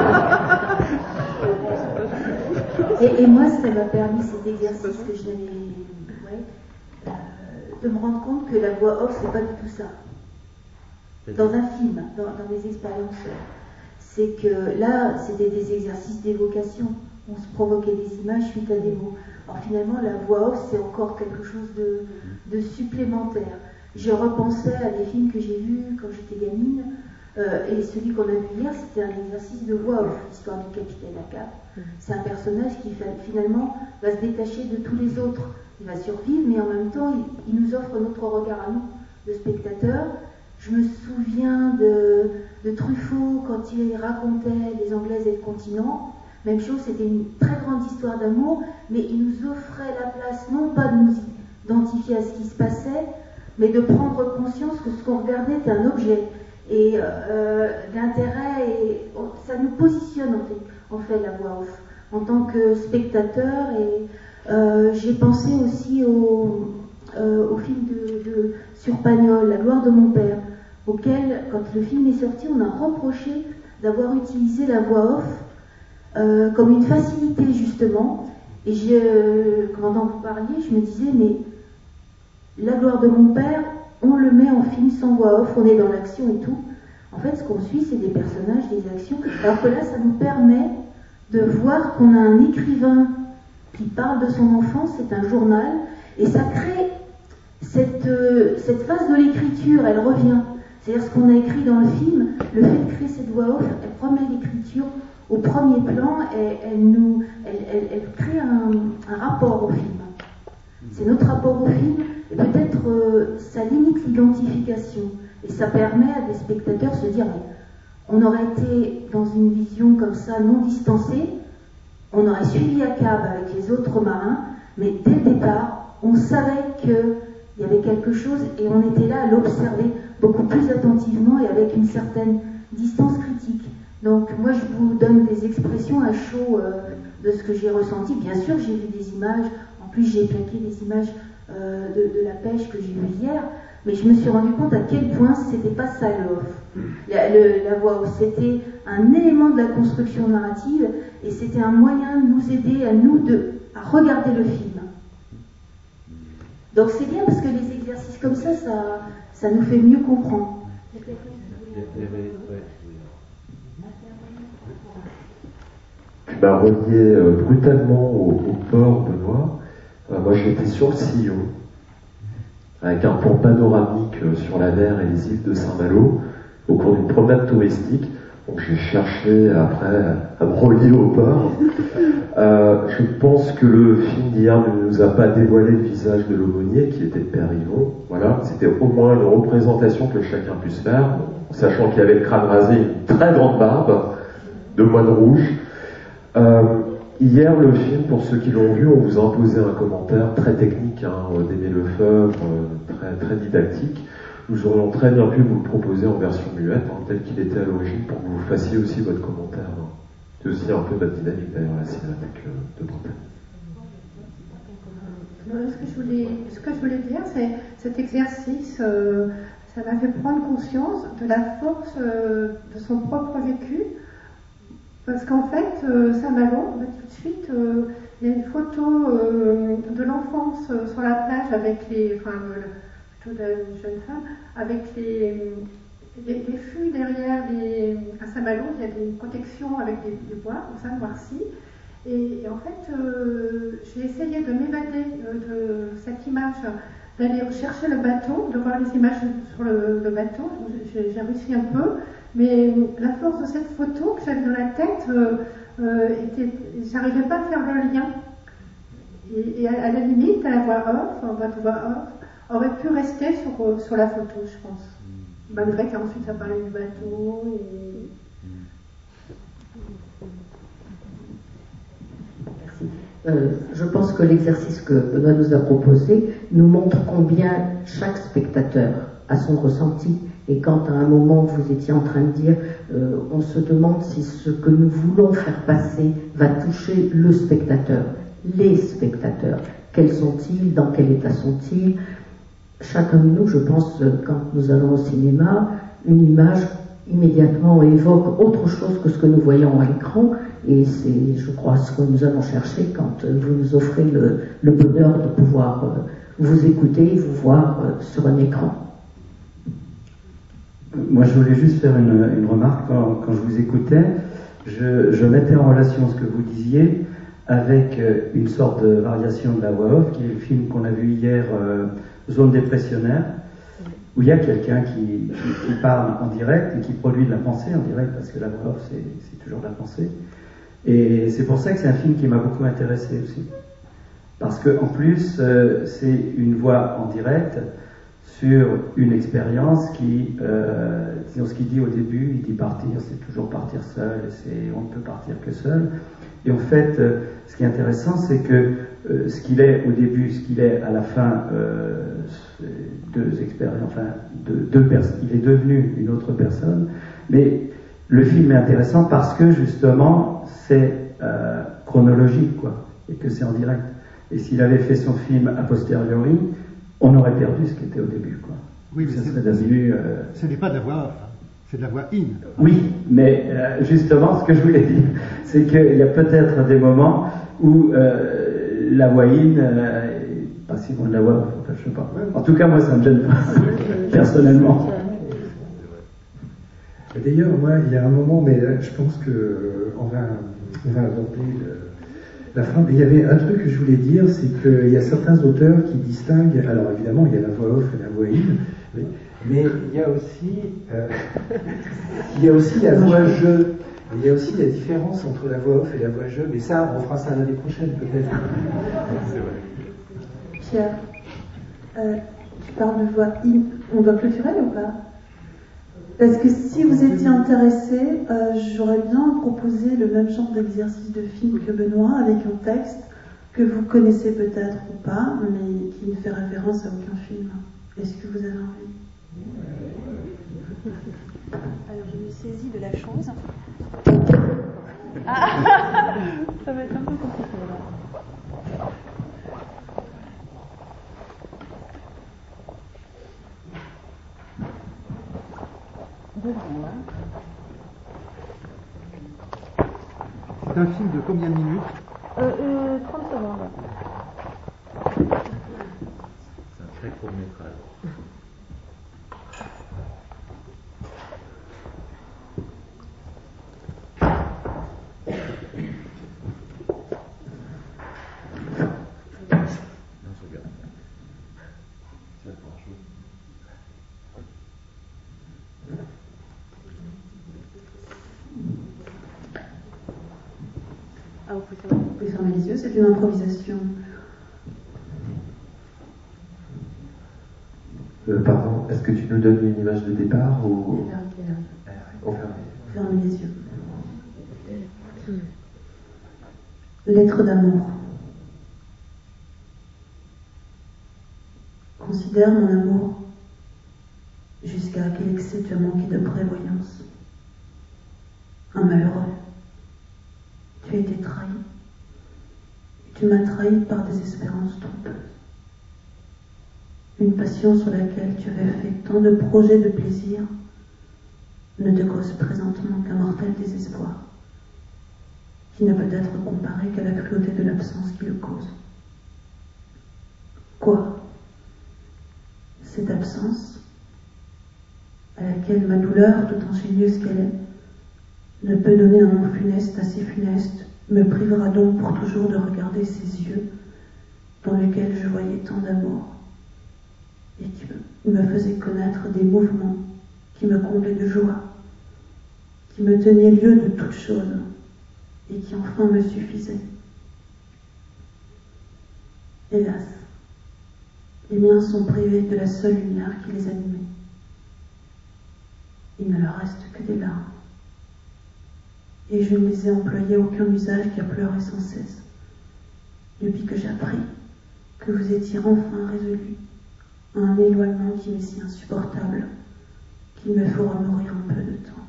Et, et moi, ça m'a permis cet exercice que je n'avais, ouais, euh, de me rendre compte que la voix off, c'est pas du tout ça. Dans un film, dans, dans mes expériences, c'est que là, c'était des exercices d'évocation. On se provoquait des images suite à des mots. Alors finalement, la voix off, c'est encore quelque chose de, de supplémentaire. Je repensais à des films que j'ai vus quand j'étais gamine, euh, et celui qu'on a vu hier, c'était un exercice de voix off, l'histoire du capitaine Ahab. C'est un personnage qui finalement va se détacher de tous les autres. Il va survivre, mais en même temps, il, il nous offre notre regard à nous, le spectateur. Je me souviens de, de Truffaut quand il racontait Les Anglaises et le continent. Même chose, c'était une très grande histoire d'amour, mais il nous offrait la place, non pas de nous identifier à ce qui se passait, mais de prendre conscience que ce qu'on regardait était un objet. Et euh, l'intérêt, est, ça nous positionne en fait, en fait la voix off, en tant que spectateur. Et euh, j'ai pensé aussi au, euh, au film de, de, sur Pagnol, La gloire de mon père, auquel, quand le film est sorti, on a reproché d'avoir utilisé la voix off Euh, comme une facilité justement, et je, pendant que vous parliez, je me disais, mais La gloire de mon père, on le met en film sans voix off, on est dans l'action et tout. En fait, ce qu'on suit, c'est des personnages, des actions, alors que là, ça nous permet de voir qu'on a un écrivain qui parle de son enfance, c'est un journal, et ça crée cette, euh, cette phase de l'écriture, elle revient. C'est-à-dire ce qu'on a écrit dans le film, le fait de créer cette voix off, elle remet l'écriture au premier plan, et elle, nous, elle, elle, elle crée un, un rapport au film. c'est notre rapport au film, et peut-être euh, ça limite l'identification, et ça permet à des spectateurs de se dire, mais on aurait été dans une vision comme ça, non distancée, on aurait suivi Akab avec les autres marins, mais dès le départ, on savait qu'il y avait quelque chose, et on était là à l'observer beaucoup plus attentivement et avec une certaine distance critique. Donc moi je vous donne des expressions à chaud euh, de ce que j'ai ressenti. Bien sûr j'ai vu des images, en plus j'ai plaqué des images euh, de, de la pêche que j'ai vue hier, mais je me suis rendu compte à quel point c'était pas ça le off. La, le, la voix off, c'était un élément de la construction narrative et c'était un moyen de nous aider à nous de, à regarder le film. Donc c'est bien parce que les exercices comme ça, ça, ça nous fait mieux comprendre. Tu m'as relié euh, brutalement au, au port, Benoît. Euh, moi, j'étais sur le Sillon, avec un plan panoramique euh, sur la mer et les îles de Saint-Malo, au cours d'une promenade touristique. Donc, j'ai cherché après à me relier au port. Euh, je pense que le film d'hier ne nous a pas dévoilé le visage de l'aumônier, qui était Père Yvon. Voilà, c'était au moins une représentation que chacun puisse faire, sachant qu'il avait le crâne rasé, une très grande barbe de moine rouge. Euh, hier, le film, pour ceux qui l'ont vu, on vous a imposé un commentaire très technique, hein, d'Aimé Lefebvre, euh, très, très didactique. Nous aurions très bien pu vous le proposer en version muette, hein, tel qu'il était à l'origine, pour que vous fassiez aussi votre commentaire. Hein. C'est aussi un peu votre dynamique d'ailleurs, la cinémathèque de Bretagne. Ce que je voulais, ce que je voulais dire, c'est cet exercice, euh, ça m'a fait prendre conscience de la force euh, de son propre vécu. Parce qu'en fait, euh, Saint-Malo, bah, tout de suite, euh, il y a une photo euh, de l'enfance euh, sur la plage avec les, enfin, le, plutôt d'une jeune femme, avec les, les, les fûts derrière les, à Saint-Malo, il y a une protection avec des, des bois, comme ça, noircis. Et, et en fait, euh, j'ai essayé de m'évader euh, de cette image, d'aller chercher le bateau, de voir les images sur le, le bateau. J'ai, j'ai réussi un peu. Mais la force de cette photo que j'avais dans la tête, euh, euh, était, j'arrivais pas à faire le lien. Et, et à, à la limite, à la voix off, en votre voix off, aurait pu rester sur, sur la photo, je pense. Malgré qu'ensuite ça parlait du bateau. Et... Merci. Euh, je pense que l'exercice que Benoît nous a proposé nous montre combien chaque spectateur a son ressenti. Et quand à un moment vous étiez en train de dire euh, on se demande si ce que nous voulons faire passer va toucher le spectateur, les spectateurs, quels sont-ils, dans quel état sont-ils? Chacun de nous, je pense, quand nous allons au cinéma, une image immédiatement évoque autre chose que ce que nous voyons à l'écran, et c'est, je crois, ce que nous allons chercher quand vous nous offrez le, le bonheur de pouvoir euh, vous écouter, vous voir euh, sur un écran. Moi, je voulais juste faire une, une remarque. Quand, quand je vous écoutais, je, je mettais en relation ce que vous disiez avec une sorte de variation de la voix off, qui est le film qu'on a vu hier, euh, Zone dépressionnaire, où il y a quelqu'un qui, qui, qui parle en direct et qui produit de la pensée en direct, parce que la voix off, c'est, c'est toujours de la pensée. Et c'est pour ça que c'est un film qui m'a beaucoup intéressé aussi. Parce qu'en plus, euh, c'est une voix en direct sur une expérience qui, euh, disons ce qu'il dit au début, il dit partir, c'est toujours partir seul, et c'est, on ne peut partir que seul. Et en fait, euh, ce qui est intéressant, c'est que euh, ce qu'il est au début, ce qu'il est à la fin, euh, deux expériences, enfin, deux, deux personnes, il est devenu une autre personne. Mais le film est intéressant parce que justement, c'est euh, chronologique, quoi, et que c'est en direct. Et s'il avait fait son film a posteriori, on aurait perdu ce qui était au début, quoi. Oui, mais ça c'est, serait devenu, euh... ce n'est pas de la voix off, c'est de la voix in. Oui, mais euh, justement, ce que je voulais dire, c'est qu'il y a peut-être des moments où euh, la voix in euh, est pas si loin de la voix off, enfin, je sais pas. En tout cas, moi, ça me gêne pas, personnellement. D'ailleurs, moi, il y a un moment, mais je pense qu'on va, on va aborder le, la fin. Il y avait un truc que je voulais dire, c'est qu'il y a certains auteurs qui distinguent, alors évidemment, il y a la voix off et la voix in, mais, mais il y a aussi, euh, il y a aussi la voix jeu. Il y a aussi la différence entre la voix off et la voix jeu, mais ça, on fera ça l'année prochaine peut-être. Je Pierre, euh, tu parles de voix in. On doit clôturer ou pas? Parce que si vous étiez intéressé, euh, j'aurais bien proposé le même genre d'exercice de film que Benoît, avec un texte que vous connaissez peut-être ou pas, mais qui ne fait référence à aucun film. Est-ce que vous avez envie? Alors je me saisis de la chose. Ah ça va être un peu compliqué là. C'est un film de combien de minutes? euh, euh, trente secondes. C'est un très court métrage. Non, je regarde. Ça va marcher. Ah, vous pouvez, vous pouvez fermer les yeux, c'est une improvisation. Euh, pardon, est-ce que tu nous donnes une image de départ ou... On ferme. Fermez les yeux. Lettre d'amour. Considère mon amour jusqu'à quel excès tu as manqué de prévoyance. Un malheureux. Tu as été trahi. Et tu m'as trahi par des espérances trompeuses. Une passion sur laquelle tu avais fait tant de projets de plaisir ne te cause présentement qu'un mortel désespoir, qui ne peut être comparé qu'à la cruauté de l'absence qui le cause. Quoi? Cette absence, à laquelle ma douleur, tout ingénieuse qu'elle est, ne peut donner un nom funeste à si funeste, me privera donc pour toujours de regarder ces yeux dans lesquels je voyais tant d'amour et qui me faisaient connaître des mouvements qui me comblaient de joie, qui me tenaient lieu de toutes choses et qui enfin me suffisaient. Hélas, les miens sont privés de la seule lumière qui les animait. Il ne leur reste que des larmes. Et je ne les ai employés à aucun usage qu'à pleurer sans cesse, depuis que j'appris que vous étiez enfin résolu à un éloignement qui m'est si insupportable qu'il me fera mourir un peu de temps.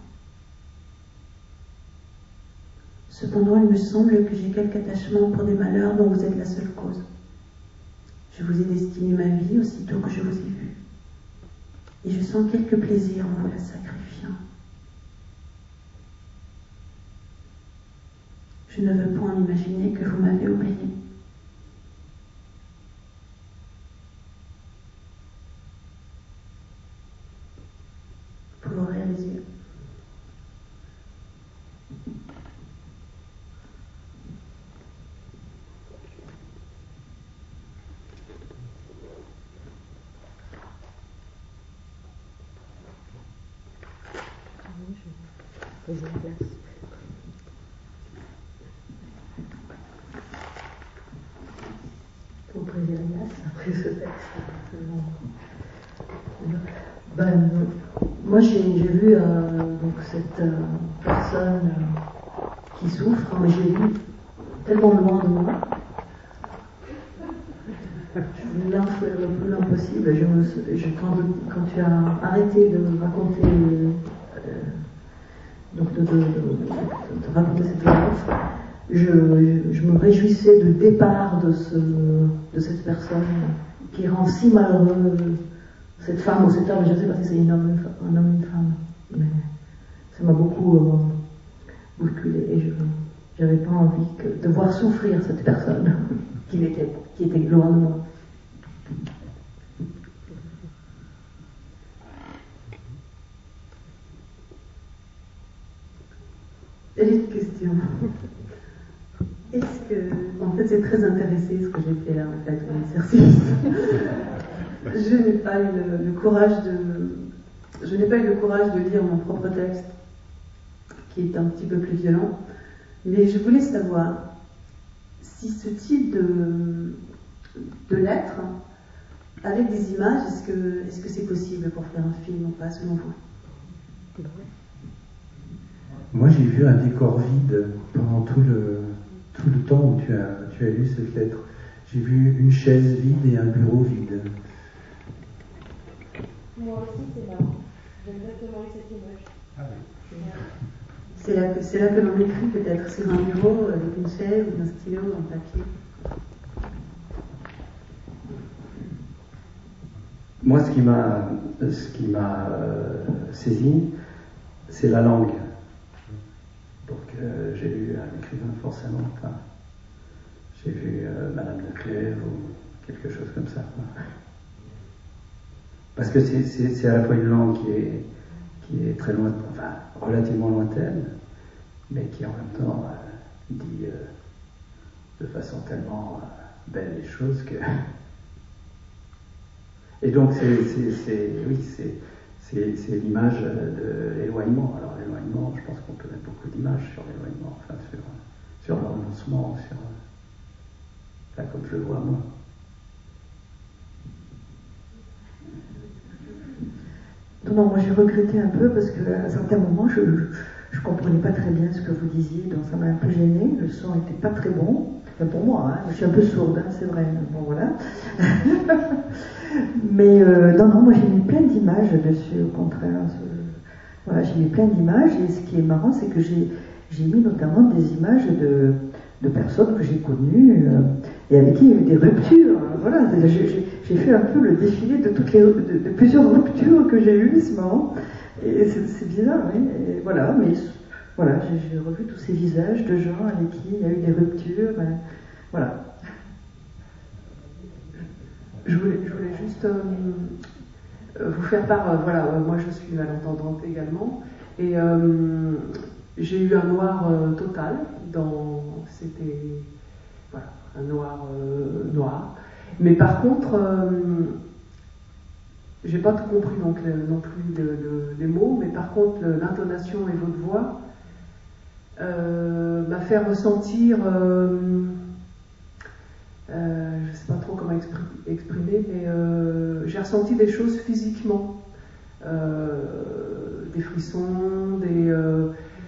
Cependant, il me semble que j'ai quelque attachement pour des malheurs dont vous êtes la seule cause. Je vous ai destiné ma vie aussitôt que je vous ai vu, et je sens quelque plaisir en vous la sacrifiant. Je ne veux point imaginer que vous m'avez oublié. Vous pouvez ouvrir les yeux. Poser la glace. Pour briser la glace après ce texte. Ben, moi j'ai vu euh, donc cette euh, personne euh, qui souffre, mais j'ai vu tellement loin de moi. L'impossible. Je me, je, quand, quand tu as arrêté de raconter euh, donc de, de, de, de, de raconter cette violence, je, je me réjouissais du départ de, ce, de cette personne qui rend si malheureux cette femme ou cet homme. Je ne sais pas si c'est un homme, un homme ou une femme, mais ça m'a beaucoup euh, bousculé et je n'avais pas envie que, de voir souffrir cette personne qui était, qui était loin de moi. J'ai une question. Est-ce que, en fait, c'est très intéressé ce que j'ai fait là, en fait, comme exercice. Je n'ai pas eu le, le courage de, je n'ai pas eu le courage de lire mon propre texte, qui est un petit peu plus violent, mais je voulais savoir si ce type de, de lettres avec des images. Est-ce que est-ce que c'est possible pour faire un film ou pas, selon vous? Moi, j'ai vu un décor vide pendant tout le, tout le temps où tu as, tu as lu cette lettre. J'ai vu une chaise vide et un bureau vide. Moi aussi, c'est marrant. J'ai exactement eu cette image. Ah oui. C'est là, c'est là que l'on écrit peut-être, sur un bureau avec une chaise, un stylo, un papier. Moi, ce qui m'a, ce qui m'a euh, saisi, c'est la langue. Donc, euh, j'ai lu un écrivain forcément. Enfin, j'ai vu euh, Madame de Clèves ou quelque chose comme ça. Quoi. Parce que c'est, c'est, c'est à la fois une langue qui est, qui est très loin, enfin relativement lointaine, mais qui en même temps euh, dit euh, de façon tellement euh, belle les choses que. Et donc c'est, c'est, c'est oui, c'est, c'est, c'est l'image de l'éloignement. Alors l'éloignement, je pense qu'on peut mettre beaucoup d'images sur l'éloignement, enfin sur, sur le renoncement, sur là comme je le vois moi. Non, non, moi j'ai regretté un peu parce qu'à un certain moment, je ne comprenais pas très bien ce que vous disiez, donc ça m'a un peu gênée. Le son n'était pas très bon. Enfin, pour moi, hein, je suis un peu sourde, hein, c'est vrai. Bon, voilà. Mais euh, non, non, moi j'ai mis plein d'images dessus, au contraire. Voilà, j'ai mis plein d'images et ce qui est marrant, c'est que j'ai, j'ai mis notamment des images de, de personnes que j'ai connues euh, et avec qui il y a eu des ruptures. Voilà, j'ai, j'ai, j'ai fait un peu le défilé de, toutes les, de, de plusieurs ruptures que j'ai eues ce moment. Et c'est, c'est bizarre, oui. Et voilà, mais voilà, j'ai, j'ai revu tous ces visages de gens avec qui il y a eu des ruptures. Ben, voilà. Je voulais, je voulais juste euh, vous faire part, euh, voilà, euh, moi je suis malentendante également, et euh, j'ai eu un noir euh, total, dans, c'était, voilà, un noir euh, noir, mais par contre, euh, j'ai pas tout compris donc, le, non plus de, de, des mots, mais par contre l'intonation et votre voix euh, m'a fait ressentir... Euh, Euh, je ne sais pas trop comment exprimer, mais euh, j'ai ressenti des choses physiquement, euh, des frissons, des euh,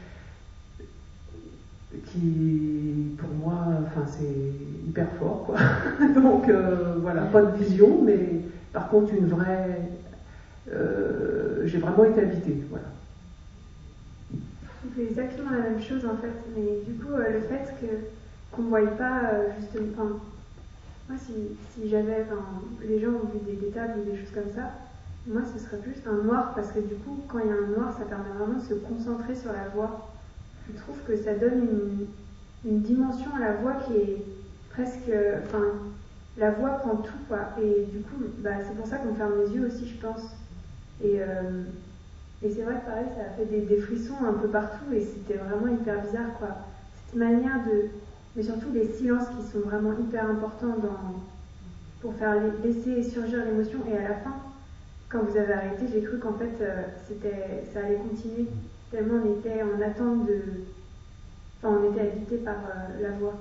qui, pour moi, enfin c'est hyper fort, quoi. Donc euh, voilà, pas de vision, mais par contre une vraie, euh, j'ai vraiment été habitée, voilà. C'est exactement la même chose en fait, mais du coup euh, le fait que qu'on ne voie pas euh, justement. Enfin, moi, si, si j'avais, enfin, les gens ont vu des, des tables ou des choses comme ça, moi, ce serait plus un noir, parce que du coup, quand il y a un noir, ça permet vraiment de se concentrer sur la voix. Je trouve que ça donne une, une dimension à la voix qui est presque, enfin, la voix prend tout, quoi. Et du coup, bah, c'est pour ça qu'on ferme les yeux aussi, je pense. Et, euh, et c'est vrai que pareil, ça a fait des, des frissons un peu partout, et c'était vraiment hyper bizarre, quoi. Cette manière de... Mais surtout les silences qui sont vraiment hyper importants dans, pour faire laisser surgir l'émotion. Et à la fin, quand vous avez arrêté, j'ai cru qu'en fait euh, c'était, ça allait continuer, tellement on était en attente de... Enfin, on était habité par euh, la voix.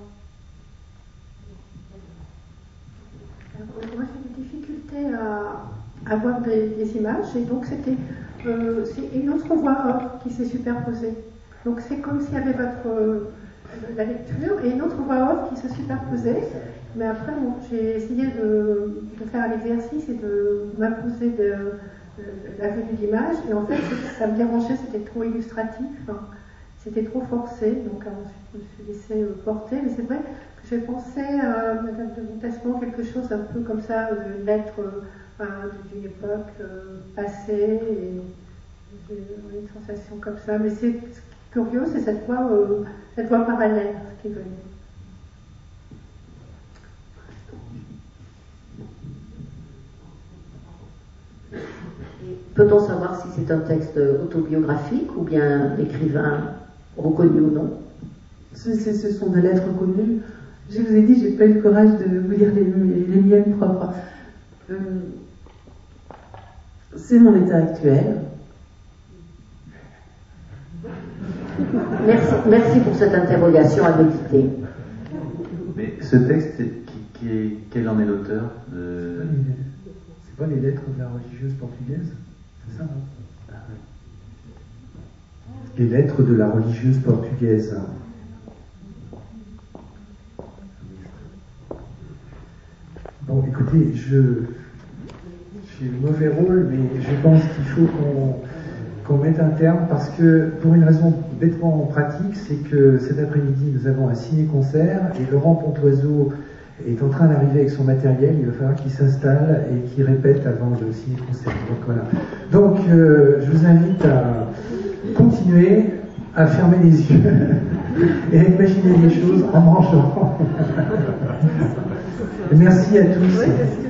Alors, moi j'ai des difficultés à, à voir des, des images, et donc c'était euh, c'est une autre voix qui s'est superposée. Donc c'est comme s'il y avait votre... Euh, la lecture et une autre voix off qui se superposait, mais après bon, j'ai essayé de, de faire un exercice et de m'imposer de, de, de la vue de l'image, et en fait ça me dérangeait, c'était trop illustratif, enfin, c'était trop forcé, donc ensuite je me suis laissée porter. Mais c'est vrai que j'ai pensé à Madame de Montespan, quelque chose un peu comme ça, une lettre euh, d'une époque euh, passée, et j'ai une sensation comme ça, mais c'est curieux, c'est cette voix, euh, cette voix parallèle qui est venue. Peut-on savoir si c'est un texte autobiographique ou bien écrivain reconnu ou non? ce, ce sont des lettres connues. Je vous ai dit, j'ai pas eu le courage de vous lire les, les miennes propres. Euh, c'est mon état actuel. Merci, merci pour cette interrogation à méditer. Mais ce texte qui, qui est, quel en est l'auteur de... C'est pas les lettres de la religieuse portugaise? C'est ça, hein? Ah, ouais. Les lettres de la religieuse portugaise. Bon, écoutez, je j'ai le mauvais rôle, mais je pense qu'il faut qu'on qu'on mette un terme, parce que pour une raison bêtement pratique, c'est que cet après-midi nous avons un ciné-concert et Laurent Pontoiseau est en train d'arriver avec son matériel. Il va falloir qu'il s'installe et qu'il répète avant le ciné-concert. Donc voilà. Donc euh, je vous invite à continuer à fermer les yeux et à imaginer des choses en mangeant. Merci à tous.